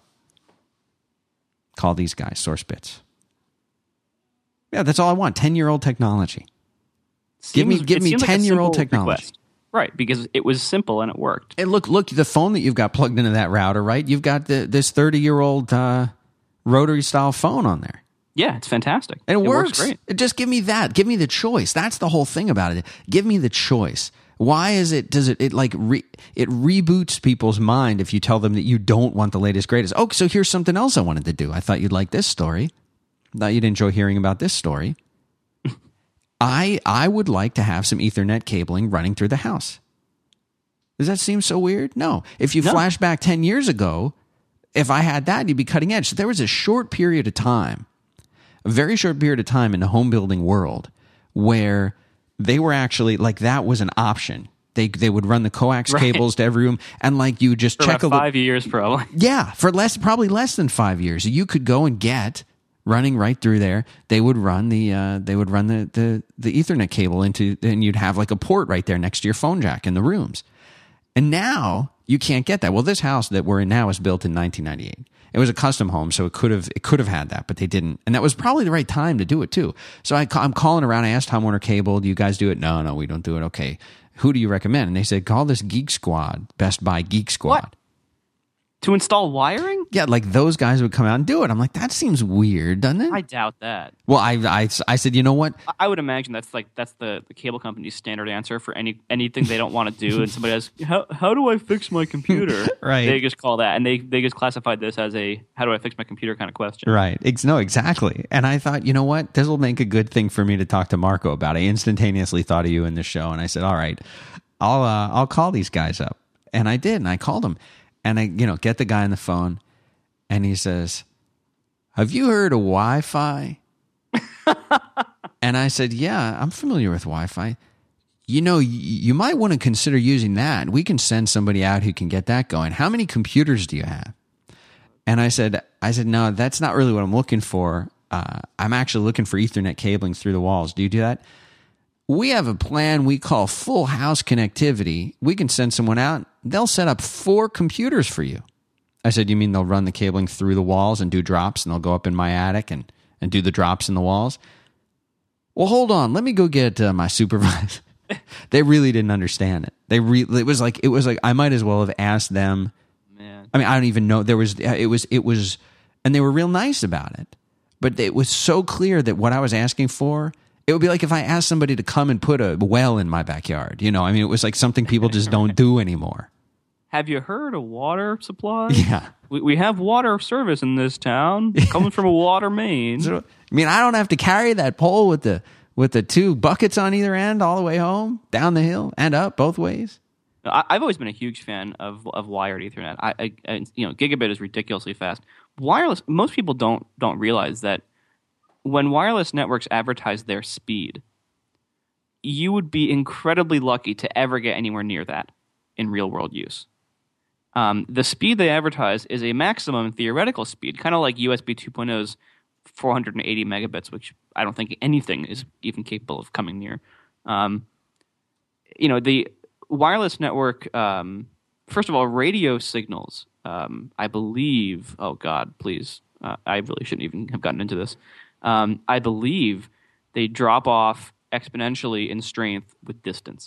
call these guys, SourceBits. Yeah, that's all I want. ten-year-old technology. Give me- Seems- give it me seems like a ten-year-old simple technology. request. Right, because it was simple and it worked. And look, look, the phone that you've got plugged into that router, right? You've got the, this thirty-year-old uh, rotary-style phone on there. Yeah, it's fantastic. And it, it works. great. It just give me that. Give me the choice. That's the whole thing about it. Give me the choice. Why is it, does it, it like, re, it reboots people's mind if you tell them that you don't want the latest, greatest. Oh, so here's something else I wanted to do. I thought you'd like this story. Thought you'd enjoy hearing about this story. I I would like to have some Ethernet cabling running through the house. Does that seem so weird? No. If you No. flash back ten years ago, if I had that, you'd be cutting edge. So there was a short period of time, a very short period of time in the home building world where they were actually, like, that was an option. They they would run the coax Right. cables to every room, and like you just For check a about li- five years, probably. yeah, for less, probably less than five years, you could go and get running right through there. They would run the uh, they would run the, the the Ethernet cable into, and you'd have like a port right there next to your phone jack in the rooms. And now you can't get that. Well, this house that we're in now was built in nineteen ninety-eight. It was a custom home, so it could have it could have had that, but they didn't. And that was probably the right time to do it too. So I, ca- I'm calling around. I asked Time Warner Cable, "Do you guys do it?" No, no, we don't do it. Okay, who do you recommend? And they said, call this Geek Squad, Best Buy Geek Squad. What? To install wiring? Yeah, like those guys would come out and do it. I'm like, that seems weird, doesn't it? I doubt that. well, I, I, I said, you know what? I- I would imagine that's like that's the, the cable company's standard answer for any anything they don't want to do. And somebody says, "How how do I fix my computer?" Right. They just call that, and they they just classified this as a "how do I fix my computer" kind of question. Right. Ex- no, exactly. And I thought, you know what? This will make a good thing for me to talk to Marco about. I instantaneously thought of you in the show, and I said, all right, I'll uh, I'll call these guys up. And I did, and I called them. And I, you know, get the guy on the phone, and he says, "Have you heard of Wi-Fi?" And I said, "Yeah, I'm familiar with Wi-Fi. You know, y- you might want to consider using that. We can send somebody out who can get that going. How many computers do you have?" And I said, "I said no, that's not really what I'm looking for. Uh, I'm actually looking for Ethernet cabling through the walls. Do you do that?" "We have a plan we call full house connectivity. We can send someone out. They'll set up four computers for you." I said, "You mean they'll run the cabling through the walls and do drops, and they'll go up in my attic and, and do the drops in the walls. Well, hold on. Let me go get uh, my supervisor. They really didn't understand it. They re- it was like it was like I might as well have asked them. Man. I mean, I don't even know. There was it was it was, and they were real nice about it. But it was so clear that what I was asking for, it would be like if I asked somebody to come and put a well in my backyard. You know, I mean, it was like something people just don't do anymore. Have you heard of water supply? Yeah. We, we have water service in this town, coming from a water main. So, I mean, I don't have to carry that pole with the with the two buckets on either end all the way home, down the hill, and up both ways. I, I've always been a huge fan of of wired Ethernet. I, I, I, you know, gigabit is ridiculously fast. Wireless. Most people don't don't realize that when wireless networks advertise their speed, you would be incredibly lucky to ever get anywhere near that in real world use. Um, the speed they advertise is a maximum theoretical speed, kind of like U S B two point oh's four hundred eighty megabits, which I don't think anything is even capable of coming near. Um, you know, the wireless network, um, first of all, radio signals, um, I believe, oh God, please, uh, I really shouldn't even have gotten into this. Um, I believe they drop off exponentially in strength with distance.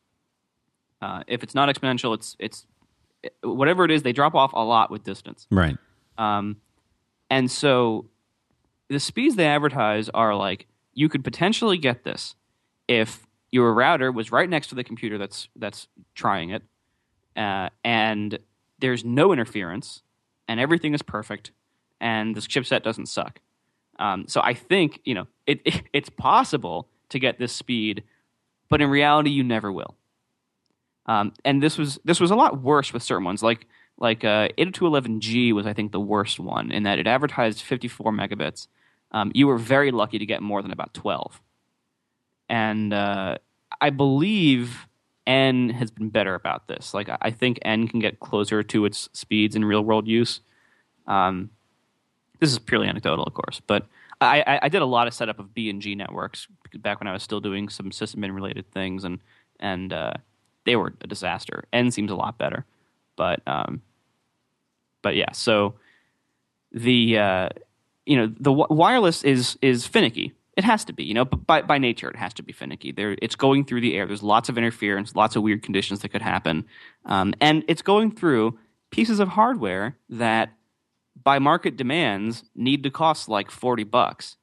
Uh, if it's not exponential, it's it's whatever it is, they drop off a lot with distance. Right. Um, and so the speeds they advertise are like, you could potentially get this if your router was right next to the computer that's that's trying it, uh, and there's no interference, and everything is perfect, and this chipset doesn't suck. Um, so I think, you know, it, it it's possible to get this speed, but in reality, you never will. Um, and this was this was a lot worse with certain ones, like like uh, eight oh two dot eleven G was, I think, the worst one in that it advertised fifty-four megabits. Um, you were very lucky to get more than about twelve. And uh, I believe N has been better about this. Like I think N can get closer to its speeds in real world use. Um, this is purely anecdotal, of course, but I, I, I did a lot of setup of B and G networks back when I was still doing some sysadmin related things, and and uh, they were a disaster. N seems a lot better, but um, but yeah. So the uh, you know the w- wireless is is finicky. It has to be, you know, but by by nature it has to be finicky. There, it's going through the air. There's lots of interference, lots of weird conditions that could happen, um, and it's going through pieces of hardware that, by market demands, need to cost like forty bucks.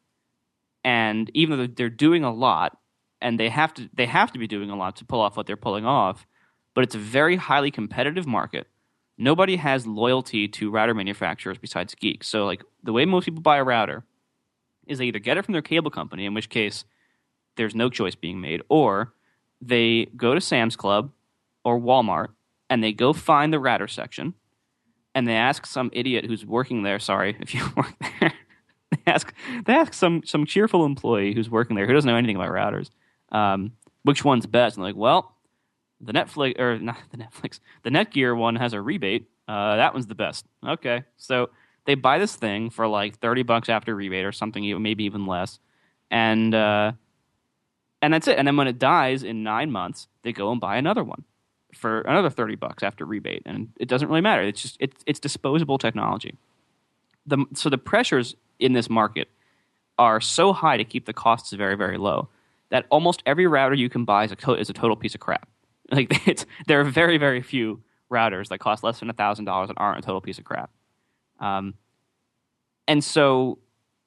And even though they're doing a lot, and they have to they have to be doing a lot to pull off what they're pulling off, but it's a very highly competitive market. Nobody has loyalty to router manufacturers besides geeks. So like the way most people buy a router is they either get it from their cable company, in which case there's no choice being made, or they go to Sam's Club or Walmart and they go find the router section, and they ask some idiot who's working there, sorry if you work there, they ask they ask some some cheerful employee who's working there who doesn't know anything about routers, um, which one's best. And they're like, well, the Netflix, or not the Netflix, the Netgear one has a rebate. Uh, that one's the best. Okay. So they buy this thing for like thirty bucks after rebate or something, maybe even less. And, uh, and that's it. And then when it dies in nine months, they go and buy another one for another thirty bucks after rebate, and it doesn't really matter. It's just it's it's disposable technology. The so the pressures in this market are so high to keep the costs very very low that almost every router you can buy is a to, is a total piece of crap. Like it's there are very very few routers that cost less than a thousand dollars and aren't a total piece of crap. Um, and so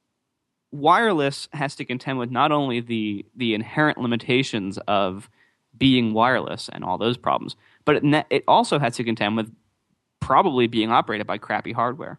wireless has to contend with not only the the inherent limitations of being wireless and all those problems, but it, ne- it also has to contend with probably being operated by crappy hardware.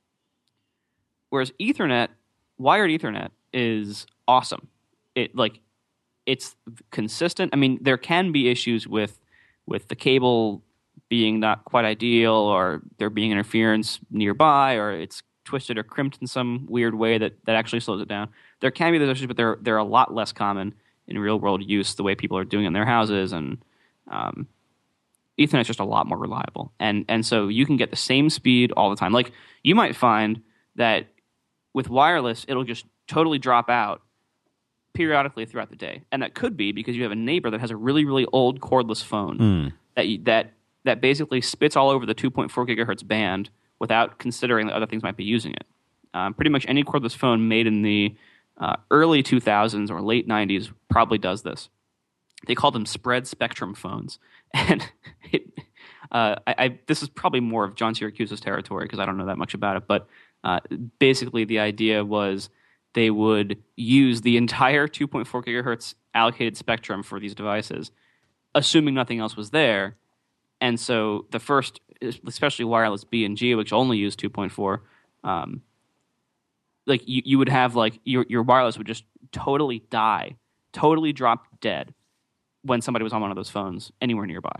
Whereas Ethernet, wired Ethernet, is awesome. It like it's consistent. I mean, there can be issues with with the cable being not quite ideal, or there being interference nearby, or it's twisted or crimped in some weird way that, that actually slows it down. There can be those issues, but they're they're a lot less common in real world use, the way people are doing it in their houses, and um, Ethernet is just a lot more reliable. And and so you can get the same speed all the time. Like you might find that with wireless, it'll just totally drop out periodically throughout the day, and that could be because you have a neighbor that has a really really old cordless phone mm. that you, that that basically spits all over the two point four gigahertz band without considering that other things might be using it. Um, pretty much any cordless phone made in the uh, early two thousands or late nineties probably does this. They call them spread spectrum phones, and it, uh, I, I, this is probably more of John Syracuse's territory because I don't know that much about it. But uh, basically, the idea was they would use the entire two point four gigahertz allocated spectrum for these devices, assuming nothing else was there. And so the first, especially wireless B and G, which only use two point four, um, like you, you would have like your your wireless would just totally die, totally drop dead when somebody was on one of those phones anywhere nearby.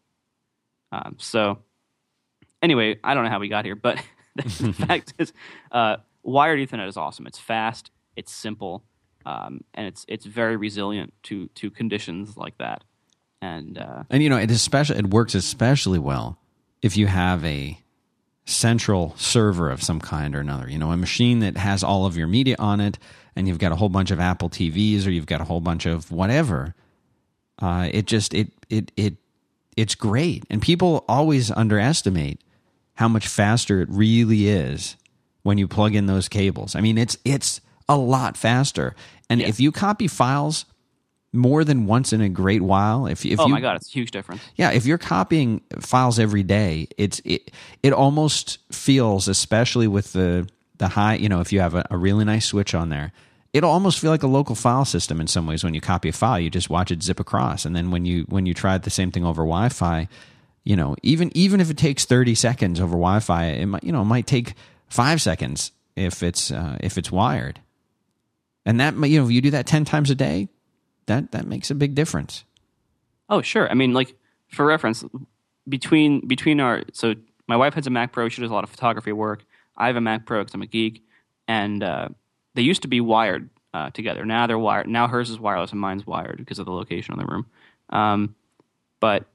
Um, so anyway, I don't know how we got here, but the fact is, uh, wired Ethernet is awesome. It's fast, it's simple, um, and it's it's very resilient to to conditions like that. And uh, and you know, it especially it works especially well if you have a central server of some kind or another. You know, a machine that has all of your media on it, and you've got a whole bunch of Apple T Vs, or you've got a whole bunch of whatever. Uh, it just it it it it's great, and people always underestimate how much faster it really is when you plug in those cables. I mean, it's it's a lot faster, and yeah. if you copy files more than once in a great while, if if oh you, my god, it's a huge difference. Yeah, if you're copying files every day, it's it it almost feels, especially with the the high, you know, if you have a, a really nice switch on there, it'll almost feel like a local file system in some ways. When you copy a file, you just watch it zip across, and then when you when you try the same thing over Wi-Fi, you know, even even if it takes thirty seconds over Wi-Fi, it might you know it might take five seconds if it's uh, if it's wired, and that you know if you do that ten times a day, that that makes a big difference. Oh sure, I mean like for reference, between between our so my wife has a Mac Pro. She does a lot of photography work. I have a Mac Pro because I'm a geek, and uh, they used to be wired uh, together. Now they're wired. Now hers is wireless and mine's wired because of the location of the room. Um, but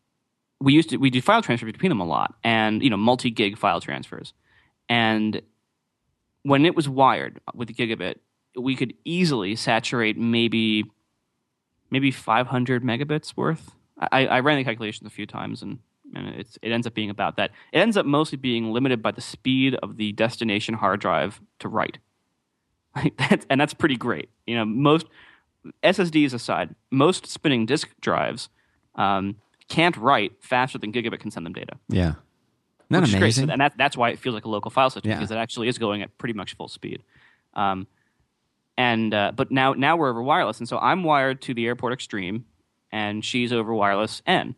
we used to we do file transfers between them a lot, and you know multi-gig file transfers. And when it was wired with the gigabit, we could easily saturate maybe maybe five hundred megabits worth. I, I ran the calculations a few times, and, and it's, it ends up being about that. It ends up mostly being limited by the speed of the destination hard drive to write. Like that's, and that's pretty great. You know, most S S Ds aside, most spinning disk drives um, can't write faster than gigabit can send them data. Yeah. Isn't that amazing? Great. And that, that's why it feels like a local file system, yeah. because it actually is going at pretty much full speed. Um, and uh, but now now we're over wireless, and so I'm wired to the Airport Extreme, and she's over wireless N,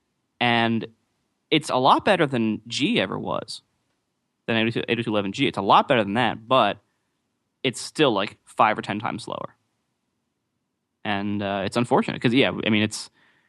and it's a lot better than G ever was, than eight oh two dot eleven G. It's a lot better than that, but it's still like five or ten times slower, and uh, it's unfortunate because yeah, I mean it's.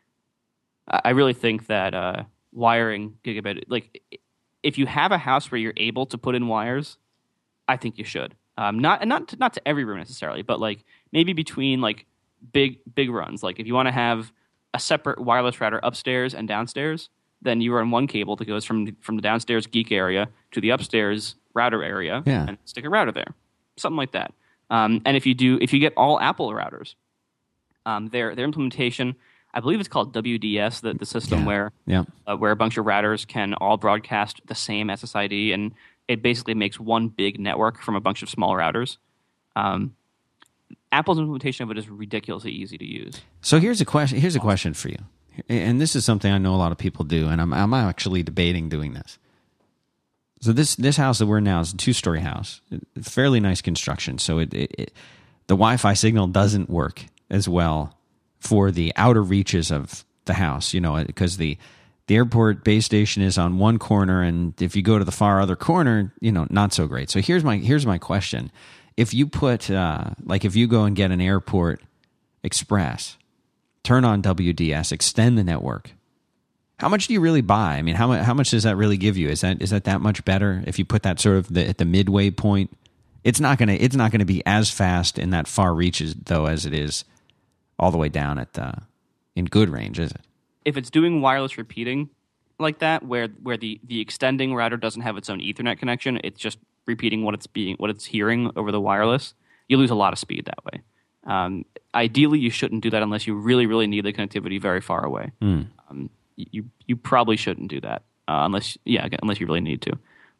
I really think that uh, wiring gigabit, like if you have a house where you're able to put in wires, I think you should. Um, not not to, not to every room necessarily, but like maybe between like big big runs. Like if you want to have a separate wireless router upstairs and downstairs, then you run one cable that goes from from the downstairs geek area to the upstairs router area, yeah. and stick a router there, something like that. Um, and if you do, if you get all Apple routers, um, their their implementation, I believe it's called W D S, the, the system yeah. where yeah. Uh, where a bunch of routers can all broadcast the same S S I D, and it basically makes one big network from a bunch of small routers. Um, Apple's implementation of it is ridiculously easy to use. So here's a question. Here's a question for you, and this is something I know a lot of people do, and I'm I'm actually debating doing this. So this this house that we're in now is a two story house, it's fairly nice construction. So it, it, it the Wi-Fi signal doesn't work as well for the outer reaches of the house, you know, because the the airport base station is on one corner, and if you go to the far other corner, you know, not so great. So here's my here's my question: if you put uh, like if you go and get an Airport Express, turn on W D S, extend the network, how much do you really buy? I mean, how much how much does that really give you? Is that is that that much better if you put that sort of the, at the midway point? It's not gonna it's not gonna be as fast in that far reaches though as it is all the way down at uh, in good range, is it? If it's doing wireless repeating like that, where where the, the extending router doesn't have its own Ethernet connection, it's just repeating what it's being what it's hearing over the wireless, you lose a lot of speed that way. Um, ideally, you shouldn't do that unless you really, really need the connectivity very far away. Mm. Um, you you probably shouldn't do that uh, unless yeah unless you really need to.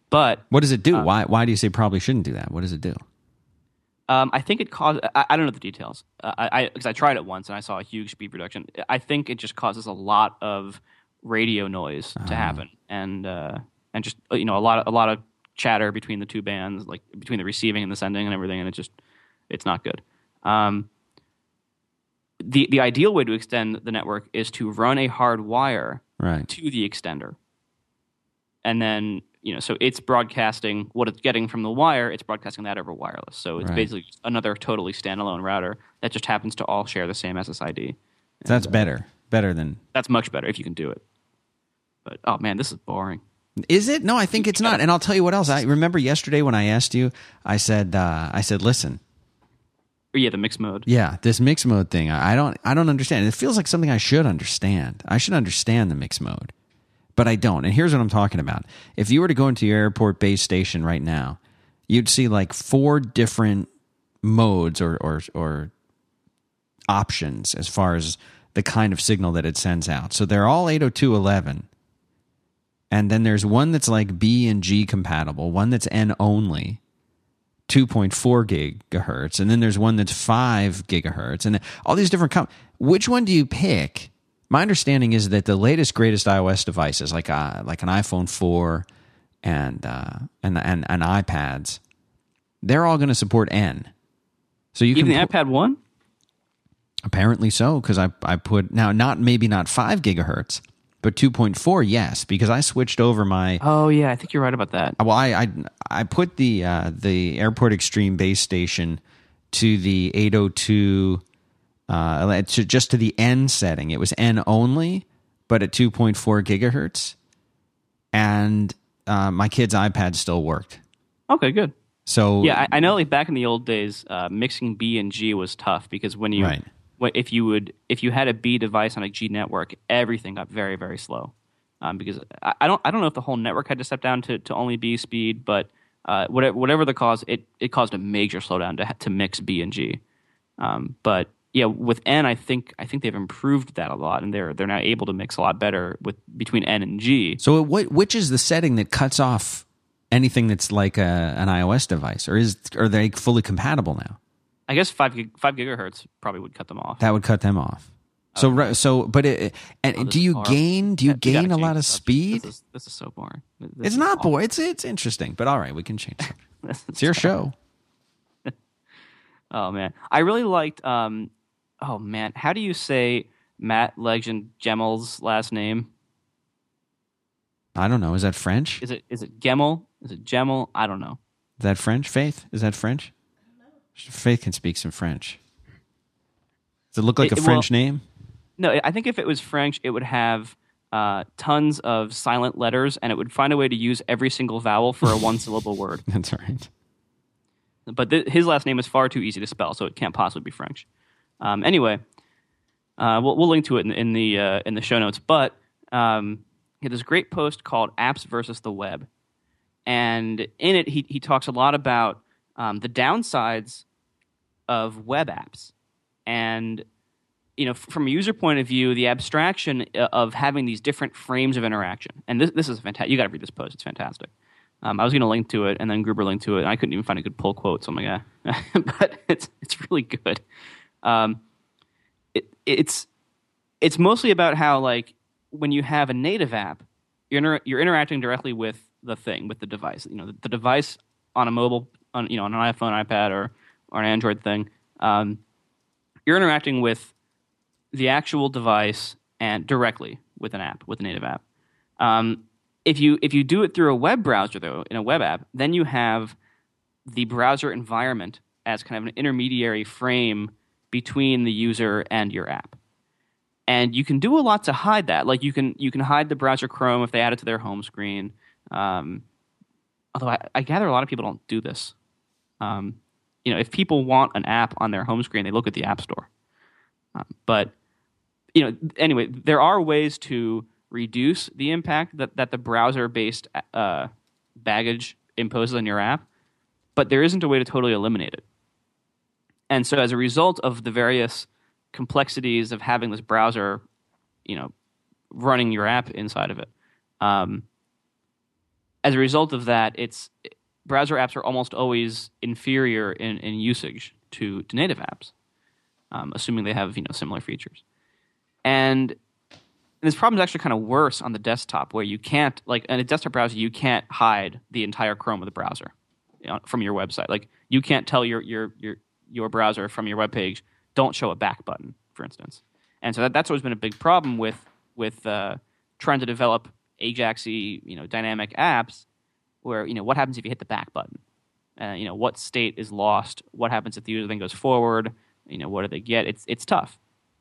But what does it do? Uh, why why do you say probably shouldn't do that? What does it do? Um, I think it caused. I, I don't know the details. Uh, I because I, I tried it once and I saw a huge speed reduction. I think it just causes a lot of radio noise to Uh-huh. happen, and uh, and just you know a lot of a lot of chatter between the two bands, like between the receiving and the sending and everything, and it just it's not good. Um, the the ideal way to extend the network is to run a hard wire Right. to the extender, and then. You know, so it's broadcasting what it's getting from the wire. It's broadcasting that over wireless. So it's Right. basically just another totally standalone router that just happens to all share the same S S I D. So that's better. Better than. That's much better if you can do it. But oh man, this is boring. Is it? No, I think it's not. And I'll tell you what else. I remember yesterday when I asked you, I said, uh, I said, listen. Or yeah, the mixed mode. Yeah, this mix mode thing. I I don't. I don't understand. It feels like something I should understand. I should understand the mix mode. But I don't. And here's what I'm talking about. If you were to go into your airport base station right now, you'd see like four different modes or, or, or options as far as the kind of signal that it sends out. So they're all eight oh two dot eleven. And then there's one that's like B and G compatible, one that's N only, two point four gigahertz. And then there's one that's five gigahertz. And all these different... Com- Which one do you pick? My understanding is that the latest, greatest iOS devices, like uh, like an iPhone four and uh, and, and and iPads, they're all going to support N. So you Even can the pu- iPad one? Apparently so, because I I put now not maybe not five gigahertz, but two point four. Yes, because I switched over my. Oh yeah, I think you're right about that. Well, I I, I put the uh, the Airport Extreme base station to the eight oh two. Uh, to just to the N setting. It was N only, but at two point four gigahertz. And uh, my kid's iPad still worked. Okay, good. So yeah, I, I know. Like back in the old days, uh, mixing B and G was tough because when you, Right. when, if you would, if you had a B device on a G network, everything got very, very slow. Um, because I, I don't, I don't know if the whole network had to step down to, to only B speed, but uh, whatever, whatever the cause, it, it caused a major slowdown to to mix B and G. Um, but yeah, with N, I think I think they've improved that a lot, and they're they're now able to mix a lot better with between N and G. So what, which is the setting that cuts off anything that's like a, an iOS device, or is are they fully compatible now? I guess five gig, five gigahertz probably would cut them off. That would cut them off. So Okay. so, but it, and Oh, this do is you horrible. gain? Do you Yeah, we gotta gain a change lot the of subject. speed? This is, this is so boring. This It's is not awful. boy. It's it's interesting, but all right, we can change it. This is It's your show. Oh man, I really liked. Um, oh man, how do you say Matt Legend Gemel's last name? I don't know. Is that French? Is it is it Gemel? Is it Gemel? I don't know. Is that French? Faith? Is that French? Faith can speak some French. Does it look like It- a it- French well- name? No, I think if it was French, it would have uh, tons of silent letters, and it would find a way to use every single vowel for a one syllable word. That's all right. But th- his last name is far too easy to spell, so it can't possibly be French. Um, anyway, uh, we'll, we'll link to it in, in the uh, in the show notes. But um, he had this great post called "Apps versus the Web," and in it he he talks a lot about um, the downsides of web apps, and you know, from a user point of view, the abstraction of having these different frames of interaction. And this this is fantastic. You got to read this post; it's fantastic. Um, I was going to link to it, and then Gruber linked to it, and I couldn't even find a good pull quote, so I'm like, yeah. But it's it's really good. Um, it, it's it's mostly about how, like, when you have a native app, you're inter- you're interacting directly with the thing, with the device. You know, the, the device on a mobile, on you know, on an iPhone, iPad, or or an Android thing. Um, you're interacting with the actual device and directly with an app, with a native app. Um, If you if you do it through a web browser, though, in a web app, then you have the browser environment as kind of an intermediary frame between the user and your app. And you can do a lot to hide that. Like you can you can hide the browser Chrome if they add it to their home screen. Um, although I, I gather a lot of people don't do this. Um, you know, if people want an app on their home screen, they look at the App Store. Um, but you know, anyway, there are ways to reduce the impact that, that the browser-based uh, baggage imposes on your app, but there isn't a way to totally eliminate it. And so as a result of the various complexities of having this browser, you know, running your app inside of it, um, as a result of that, it's browser apps are almost always inferior in, in usage to, to native apps, um, assuming they have you know similar features. And this problem is actually kind of worse on the desktop, where you can't, like in a desktop browser, you can't hide the entire Chrome of the browser you know, from your website. Like you can't tell your your your your browser from your web page, don't show a back button, for instance. And so that, that's always been a big problem with with uh, trying to develop Ajax-y, you know, dynamic apps, where you know what happens if you hit the back button? Uh, you know, what state is lost? What happens if the user then goes forward? You know, what do they get? It's it's tough.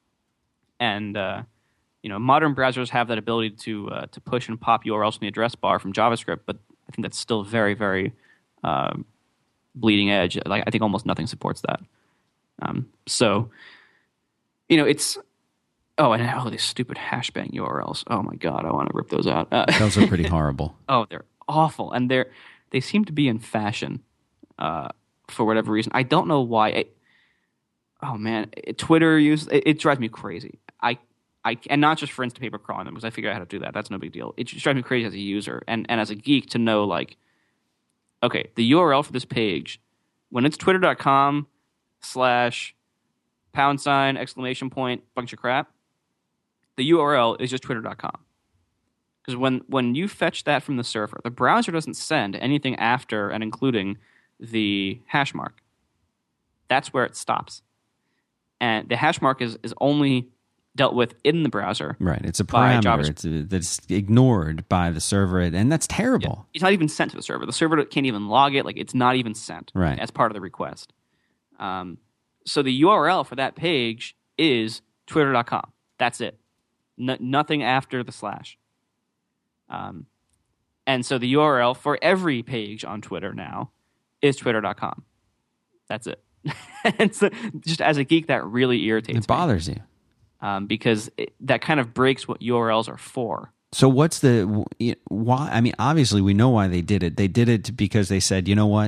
And uh, you know, modern browsers have that ability to uh, to push and pop U R Ls from the address bar from JavaScript, but I think that's still very, very uh, bleeding edge. Like I think almost nothing supports that. Um, so, you know, it's oh, and oh, these stupid hashbang U R Ls. Oh my god, I want to rip those out. Uh, those are pretty horrible. Oh, they're awful, and they're they seem to be in fashion uh, for whatever reason. I don't know why. It, oh man, it, Twitter use it, it drives me crazy. I. I, and not just for Instapaper crawling them, because I figured out how to do that. That's no big deal. It just drives me crazy as a user and, and as a geek to know, like, okay, the U R L for this page, when it's twitter.com slash pound sign, exclamation point, bunch of crap, the U R L is just twitter dot com. Because when, when you fetch that from the server, the browser doesn't send anything after and including the hash mark. That's where it stops. And the hash mark is, is only dealt with in the browser. Right. It's a parameter it's a, that's ignored by the server, and that's terrible. Yeah. It's not even sent to the server. The server can't even log it. Like, it's not even sent right. as part of the request. Um, so the U R L for that page is twitter dot com. That's it. No, nothing after the slash. Um, and so the U R L for every page on Twitter now is twitter dot com. That's it. And so just as a geek, that really irritates me. It bothers you. Um, because it, that kind of breaks what U R Ls are for. So what's the why? I mean, obviously we know why they did it. They did it because they said, you know what,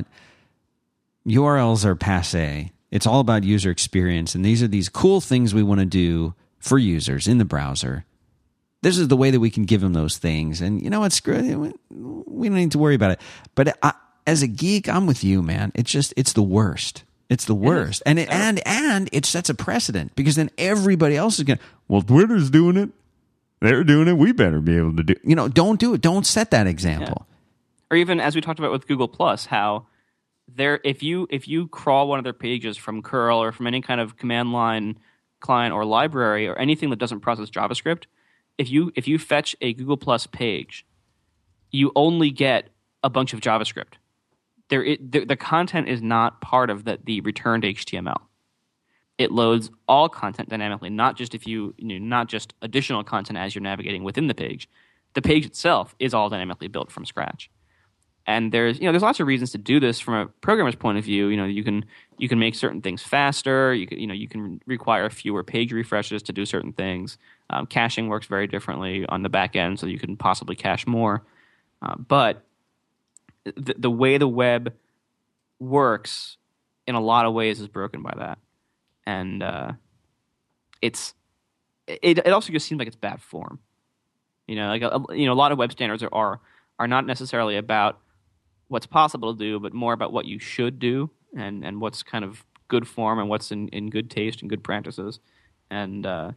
U R Ls are passé. It's all about user experience, and these are these cool things we want to do for users in the browser. This is the way that we can give them those things, and you know what? Screw it. We don't need to worry about it. But I, as a geek, I'm with you, man. It's just it's the worst. It's the worst. It and it, and and it sets a precedent, because then everybody else is going to, well, Twitter's doing it. They're doing it. We better be able to do it. You know, don't do it. Don't set that example. Yeah. Or even, as we talked about with Google Plus, how there if you if you crawl one of their pages from curl or from any kind of command line client or library or anything that doesn't process JavaScript, if you if you fetch a Google Plus page, you only get a bunch of JavaScript. There, it, the, the content is not part of the, the returned H T M L. It loads all content dynamically, not just if you, you know, not just additional content as you're navigating within the page. The page itself is all dynamically built from scratch. And there's, you know, there's lots of reasons to do this from a programmer's point of view. You know, you can you can make certain things faster. You can, you know, you can require fewer page refreshes to do certain things. Um, caching works very differently on the back end, so you can possibly cache more. Uh, but The, the way the web works in a lot of ways is broken by that. And uh, it's it, it also just seems like it's bad form. You know, like a, you know, a lot of web standards are, are are not necessarily about what's possible to do, but more about what you should do and, and what's kind of good form and what's in, in good taste and good practices. And uh,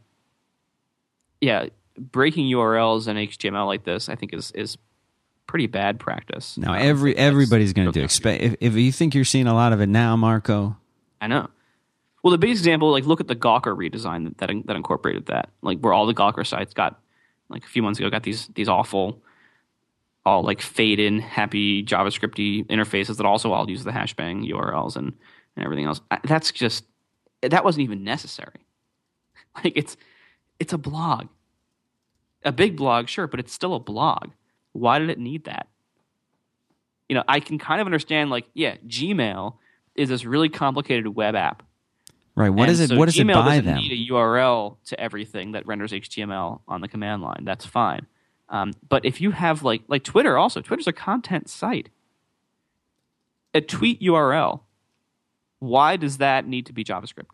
yeah, breaking U R Ls in H T M L like this, I think, is is pretty bad practice. Now, every everybody's going to do it. If, if you think you're seeing a lot of it now, Marco. I know. Well, the biggest example, like, look at the Gawker redesign that, that that incorporated that. Like, where all the Gawker sites got, like, a few months ago, got these these awful, all, like, fade-in, happy JavaScript-y interfaces that also all use the hashbang U R Ls and, and everything else. That's just, that wasn't even necessary. Like, it's it's a blog. A big blog, sure, but it's still a blog. Why did it need that? You know, I can kind of understand, like, yeah, Gmail is this really complicated web app. Right. What and is it? so What does Gmail it buy doesn't them? Need a U R L to everything that renders H T M L on the command line. That's fine. Um, but if you have like like Twitter, also Twitter's a content site. A tweet U R L. Why does that need to be JavaScript?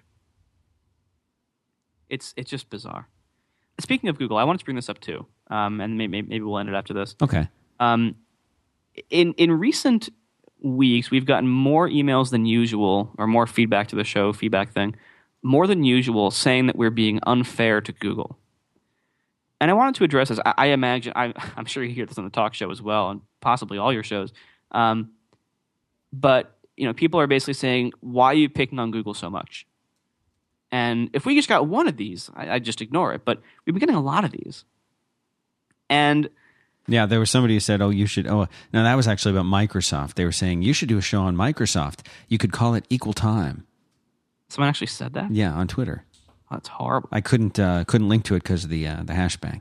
It's it's just bizarre. Speaking of Google, I wanted to bring this up too, um, and maybe maybe we'll end it after this. Okay. Um, in in recent weeks, we've gotten more emails than usual, or more feedback to the show, feedback thing, more than usual, saying that we're being unfair to Google. And I wanted to address this. I, I imagine, I, I'm sure you hear this on the talk show as well, and possibly all your shows. Um, but, you know, people are basically saying, why are you picking on Google so much? And if we just got one of these, I, I'd just ignore it. But we've been getting a lot of these. And yeah, there was somebody who said, oh, you should, oh, no, that was actually about Microsoft. They were saying, you should do a show on Microsoft. You could call it Equal Time. Someone actually said that? Yeah, on Twitter. Oh, that's horrible. I couldn't uh, couldn't link to it because of the uh, the hashbang.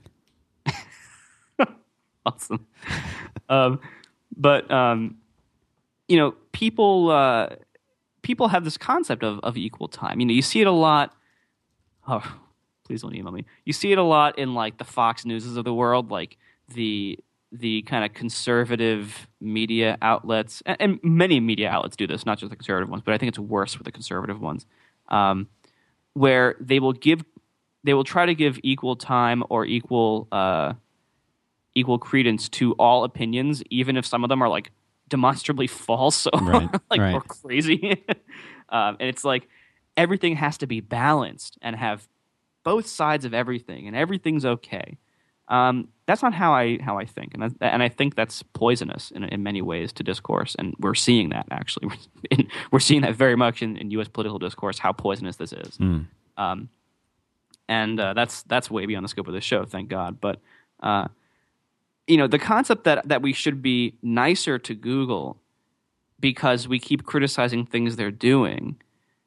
Awesome. um, but um, you know, people uh, people have this concept of, of equal time. You know, you see it a lot. Oh, please don't email me. You see it a lot in like the Fox Newses of the world, like the the kind of conservative media outlets, and, and many media outlets do this, not just the conservative ones, but I think it's worse with the conservative ones. Um, where they will give, they will try to give equal time or equal uh, equal credence to all opinions, even if some of them are like demonstrably false or right, like right. or crazy. um, and it's like everything has to be balanced and have both sides of everything, and everything's okay. Um, that's not how I how I think, and that, and I think that's poisonous in in many ways to discourse, and we're seeing that actually. in, we're seeing that very much in, in U S political discourse, how poisonous this is, mm. um, and uh, that's that's way beyond the scope of this show, thank God. But uh, you know, the concept that that we should be nicer to Google because we keep criticizing things they're doing,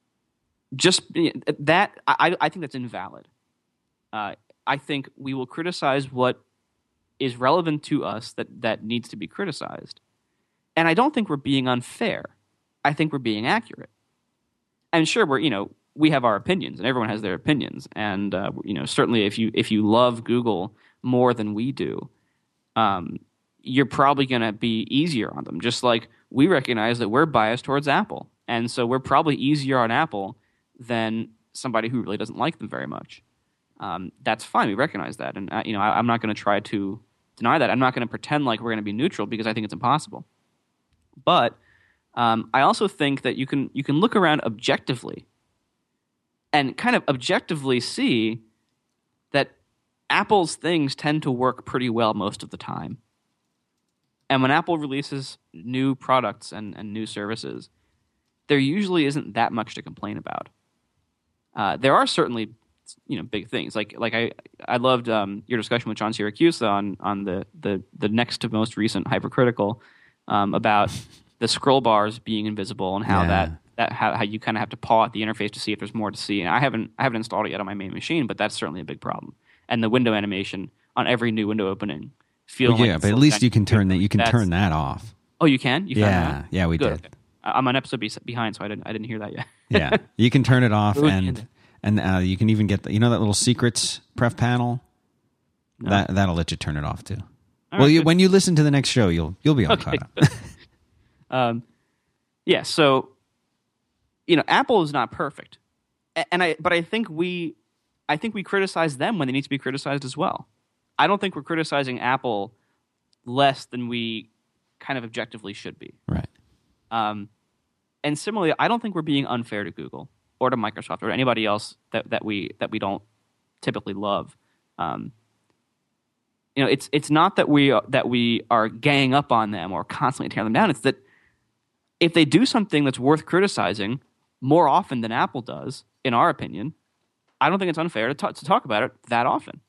just that I I think that's invalid. Uh, I think we will criticize what is relevant to us that, that needs to be criticized. And I don't think we're being unfair. I think we're being accurate. And sure, we're, you know, we have our opinions, and everyone has their opinions. And, uh, you know, certainly if you if you love Google more than we do, um, you're probably going to be easier on them. Just like we recognize that we're biased towards Apple. And so we're probably easier on Apple than somebody who really doesn't like them very much. Um, that's fine. We recognize that, and uh, you know, I, I'm not going to try to deny that. I'm not going to pretend like we're going to be neutral because I think it's impossible. But um, I also think that you can you can look around objectively and kind of objectively see that Apple's things tend to work pretty well most of the time. And when Apple releases new products and, and new services, there usually isn't that much to complain about. Uh, there are certainly, you know, big things. Like like I I loved um, your discussion with John Siracusa on on the the the next to most recent Hypercritical um, about the scroll bars being invisible and how yeah. that that how, how you kind of have to paw at the interface to see if there's more to see. And I haven't I haven't installed it yet on my main machine, but that's certainly a big problem. And the window animation on every new window opening, feel well, yeah, like but at least you can turn that you can turn that off. Oh, you can? You yeah, found that? yeah, we Good. did. I'm an episode be- behind, so I didn't I didn't hear that yet. yeah, you can turn it off, Ooh, and and uh, you can even get the, you know that little secrets pref panel. No. That that'll let you turn it off too. All well, right, you, good. when you listen to the next show, you'll you'll be all Okay, caught up. um, yeah. So, you know, Apple is not perfect, A- and I but I think we I think we criticize them when they need to be criticized as well. I don't think we're criticizing Apple less than we kind of objectively should be. Right. Um, and similarly, I don't think we're being unfair to Google or to Microsoft or anybody else that, that we that we don't typically love. Um, you know, it's it's not that we are, that we are ganging up on them or constantly tearing them down. It's that if they do something that's worth criticizing more often than Apple does, in our opinion, I don't think it's unfair to talk, to talk about it that often.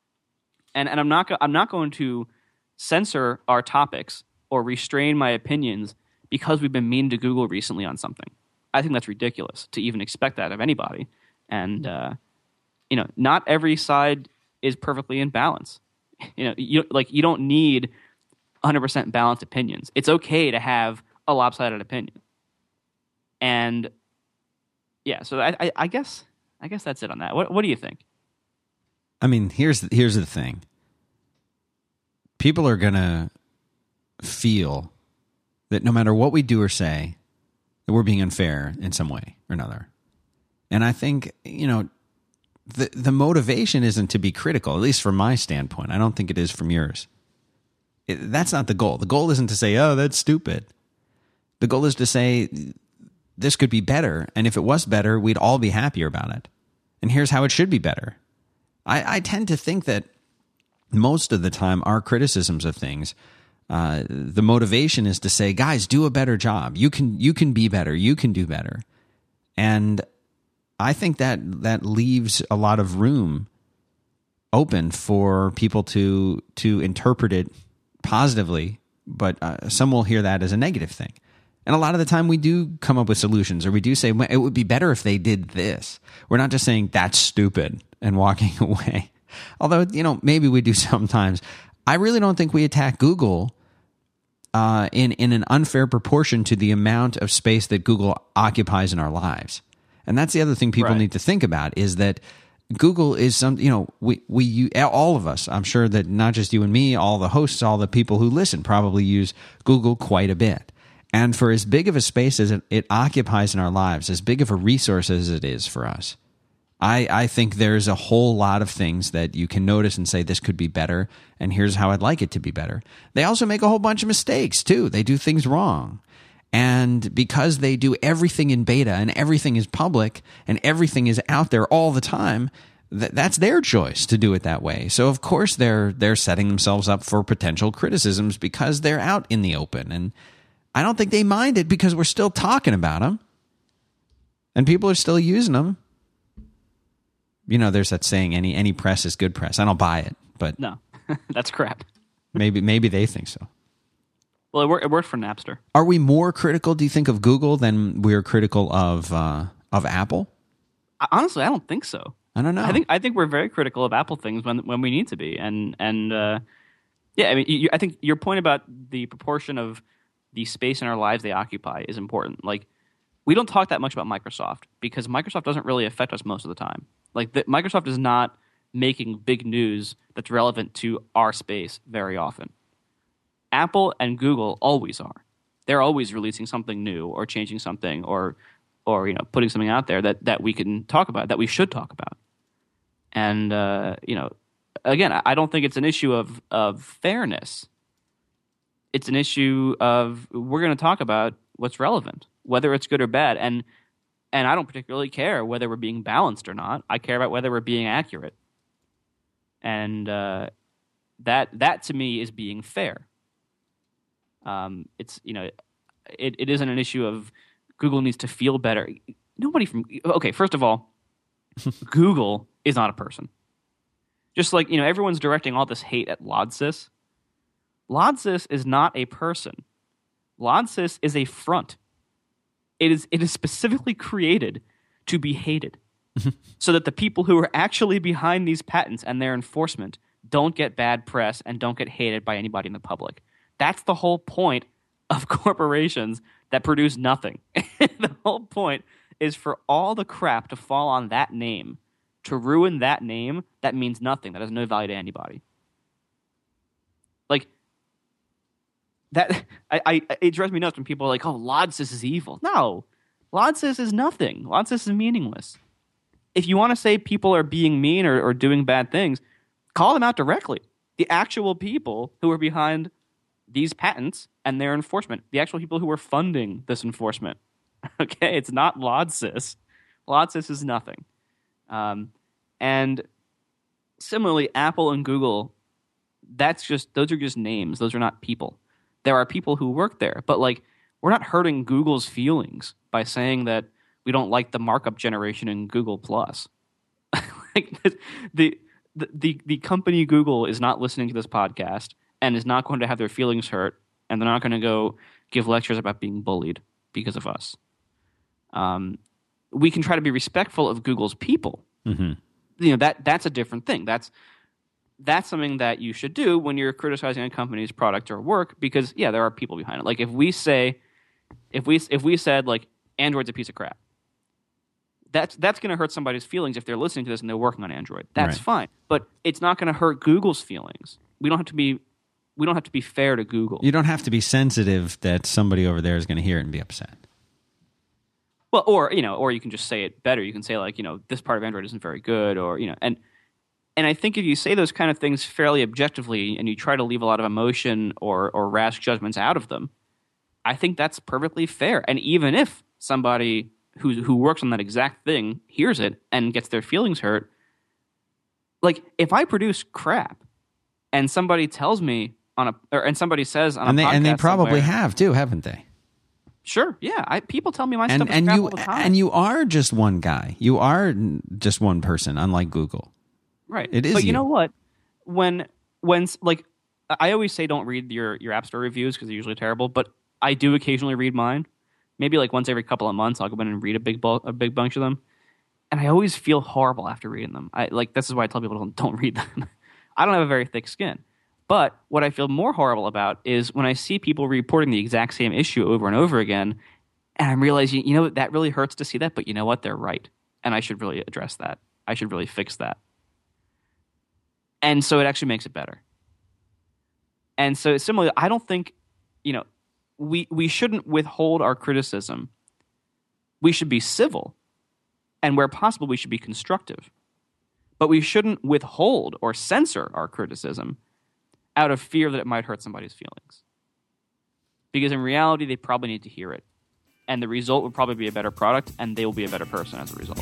And and I'm not go- I'm not going to censor our topics or restrain my opinions because we've been mean to Google recently on something. I think that's ridiculous to even expect that of anybody. And uh, you know, not every side is perfectly in balance. You know, you like you don't need one hundred percent balanced opinions. It's okay to have a lopsided opinion. And yeah, so I, I, I guess I guess that's it on that. What what do you think? I mean, here's the, here's the thing. People are gonna feel that no matter what we do or say, that we're being unfair in some way or another. And I think, you know, the the motivation isn't to be critical, at least from my standpoint. I don't think it is from yours. It, that's not the goal. The goal isn't to say, oh, that's stupid. The goal is to say, this could be better. And if it was better, we'd all be happier about it. And here's how it should be better. I, I tend to think that most of the time our criticisms of things, uh, the motivation is to say, guys, do a better job. You can you can be better. You can do better. And I think that that leaves a lot of room open for people to to interpret it positively, but uh, some will hear that as a negative thing. And a lot of the time we do come up with solutions, or we do say, it would be better if they did this. We're not just saying, that's stupid, and walking away. Although, you know, maybe we do sometimes. I really don't think we attack Google uh, in, in an unfair proportion to the amount of space that Google occupies in our lives. And that's the other thing people Right. need to think about, is that Google is some, you know, we, we, you, all of us, I'm sure that not just you and me, all the hosts, all the people who listen probably use Google quite a bit. And for as big of a space as it, it occupies in our lives, as big of a resource as it is for us, I, I think there's a whole lot of things that you can notice and say, this could be better, and here's how I'd like it to be better. They also make a whole bunch of mistakes, too. They do things wrong. And because they do everything in beta and everything is public and everything is out there all the time, th- that's their choice to do it that way. So, of course, they're they're setting themselves up for potential criticisms because they're out in the open. And I don't think they mind it because we're still talking about them. And people are still using them. You know, there's that saying, any any press is good press. I don't buy it, but No, that's crap. maybe maybe they think so. Well, it, wor- it worked for Napster. Are we more critical, do you think, of Google than we're critical of uh, of Apple? I, honestly, I don't think so. I don't know. I think I think we're very critical of Apple things when when we need to be, and and uh, yeah, I mean, you, I think your point about the proportion of the space in our lives they occupy is important. Like, we don't talk that much about Microsoft because Microsoft doesn't really affect us most of the time. Like, the, Microsoft is not making big news that's relevant to our space very often. Apple and Google always are. They're always releasing something new or changing something or or you know putting something out there that, that we can talk about, that we should talk about. And uh, you know, again, I don't think it's an issue of of fairness. It's an issue of we're going to talk about what's relevant, whether it's good or bad. And and I don't particularly care whether we're being balanced or not. I care about whether we're being accurate. And uh, that that to me is being fair. Um, it's you know, it, it isn't an issue of Google needs to feel better. Nobody from okay. First of all, Google is not a person. Just like you know, everyone's directing all this hate at Lodsys. Lodsys is not a person. Lodsys is a front. It is it is specifically created to be hated, so that the people who are actually behind these patents and their enforcement don't get bad press and don't get hated by anybody in the public. That's the whole point of corporations that produce nothing. The whole point is for all the crap to fall on that name, to ruin that name that means nothing, that has no value to anybody. Like, that, I, I, it drives me nuts when people are like, oh, Lodsys is evil. No, Lodsys is nothing. Lodsys is meaningless. If you want to say people are being mean or, or doing bad things, call them out directly. The actual people who are behind these patents and their enforcement, the actual people who are funding this enforcement. Okay, it's not Lodsys. Lodsys is nothing. Um, and similarly, Apple and Google, that's just those are just names. Those are not people. There are people who work there, but like we're not hurting Google's feelings by saying that we don't like the markup generation in Google Plus. Like the, the the the company Google is not listening to this podcast and is not going to have their feelings hurt, and they're not going to go give lectures about being bullied because of us. Um, we can try to be respectful of Google's people. Mm-hmm. You know, that that's a different thing. That's that's something that you should do when you're criticizing a company's product or work, because yeah, there are people behind it. Like if we say, if we if we said like Android's a piece of crap, that's that's going to hurt somebody's feelings if they're listening to this and they're working on Android. That's Right. fine, but it's not going to hurt Google's feelings. We don't have to be we don't have to be fair to Google. You don't have to be sensitive that somebody over there is going to hear it and be upset. Well, or you know, or you can just say it better. You can say like, you know, this part of Android isn't very good, or you know, and And I think if you say those kind of things fairly objectively and you try to leave a lot of emotion or, or rash judgments out of them, I think that's perfectly fair. And even if somebody who who works on that exact thing hears it and gets their feelings hurt, like if I produce crap and somebody tells me on a or and somebody says on and a they, podcast and they probably somewhere, have too, haven't they? Sure, yeah. I, people tell me my And stuff is and crap you all the time. and you are just one guy. You are just one person, unlike Google. Right. It is But you, you. know what? When when like I always say don't read your, your App Store reviews because they're usually terrible, but I do occasionally read mine. Maybe like once every couple of months I'll go in and read a big bulk, a big bunch of them. And I always feel horrible after reading them. I like this is why I tell people don't, don't read them. I don't have a very thick skin. But what I feel more horrible about is when I see people reporting the exact same issue over and over again, and I'm realizing, you know, that really hurts to see that, but you know what? They're right. And I should really address that. I should really fix that. And so it actually makes it better. And so similarly, I don't think, you know, we we shouldn't withhold our criticism. We should be civil. And where possible, we should be constructive. But we shouldn't withhold or censor our criticism out of fear that it might hurt somebody's feelings. Because in reality, they probably need to hear it. And the result would probably be a better product, and they will be a better person as a result.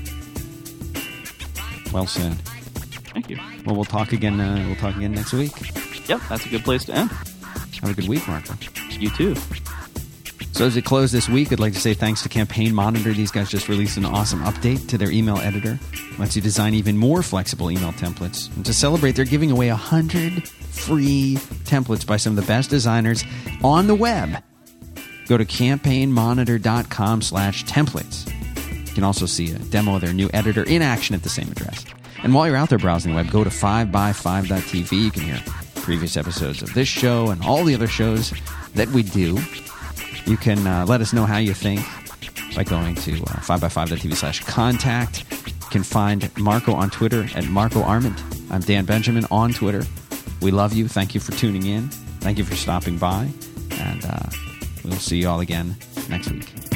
Well said. Thank you. Well, we'll talk again. Uh, we'll talk again next week. Yep, that's a good place to end. Have a good week, Marco. You too. So as we close this week, I'd like to say thanks to Campaign Monitor. These guys just released an awesome update to their email editor. It lets you design even more flexible email templates. And to celebrate, they're giving away one hundred free templates by some of the best designers on the web. Go to campaignmonitor.com slash templates. You can also see a demo of their new editor in action at the same address. And while you're out there browsing the web, go to five by five dot t v. You can hear previous episodes of this show and all the other shows that we do. You can uh, let us know how you think by going to uh, five by five dot t v slash contact. You can find Marco on Twitter at Marco Arment. I'm Dan Benjamin on Twitter. We love you. Thank you for tuning in. Thank you for stopping by. And uh, we'll see you all again next week.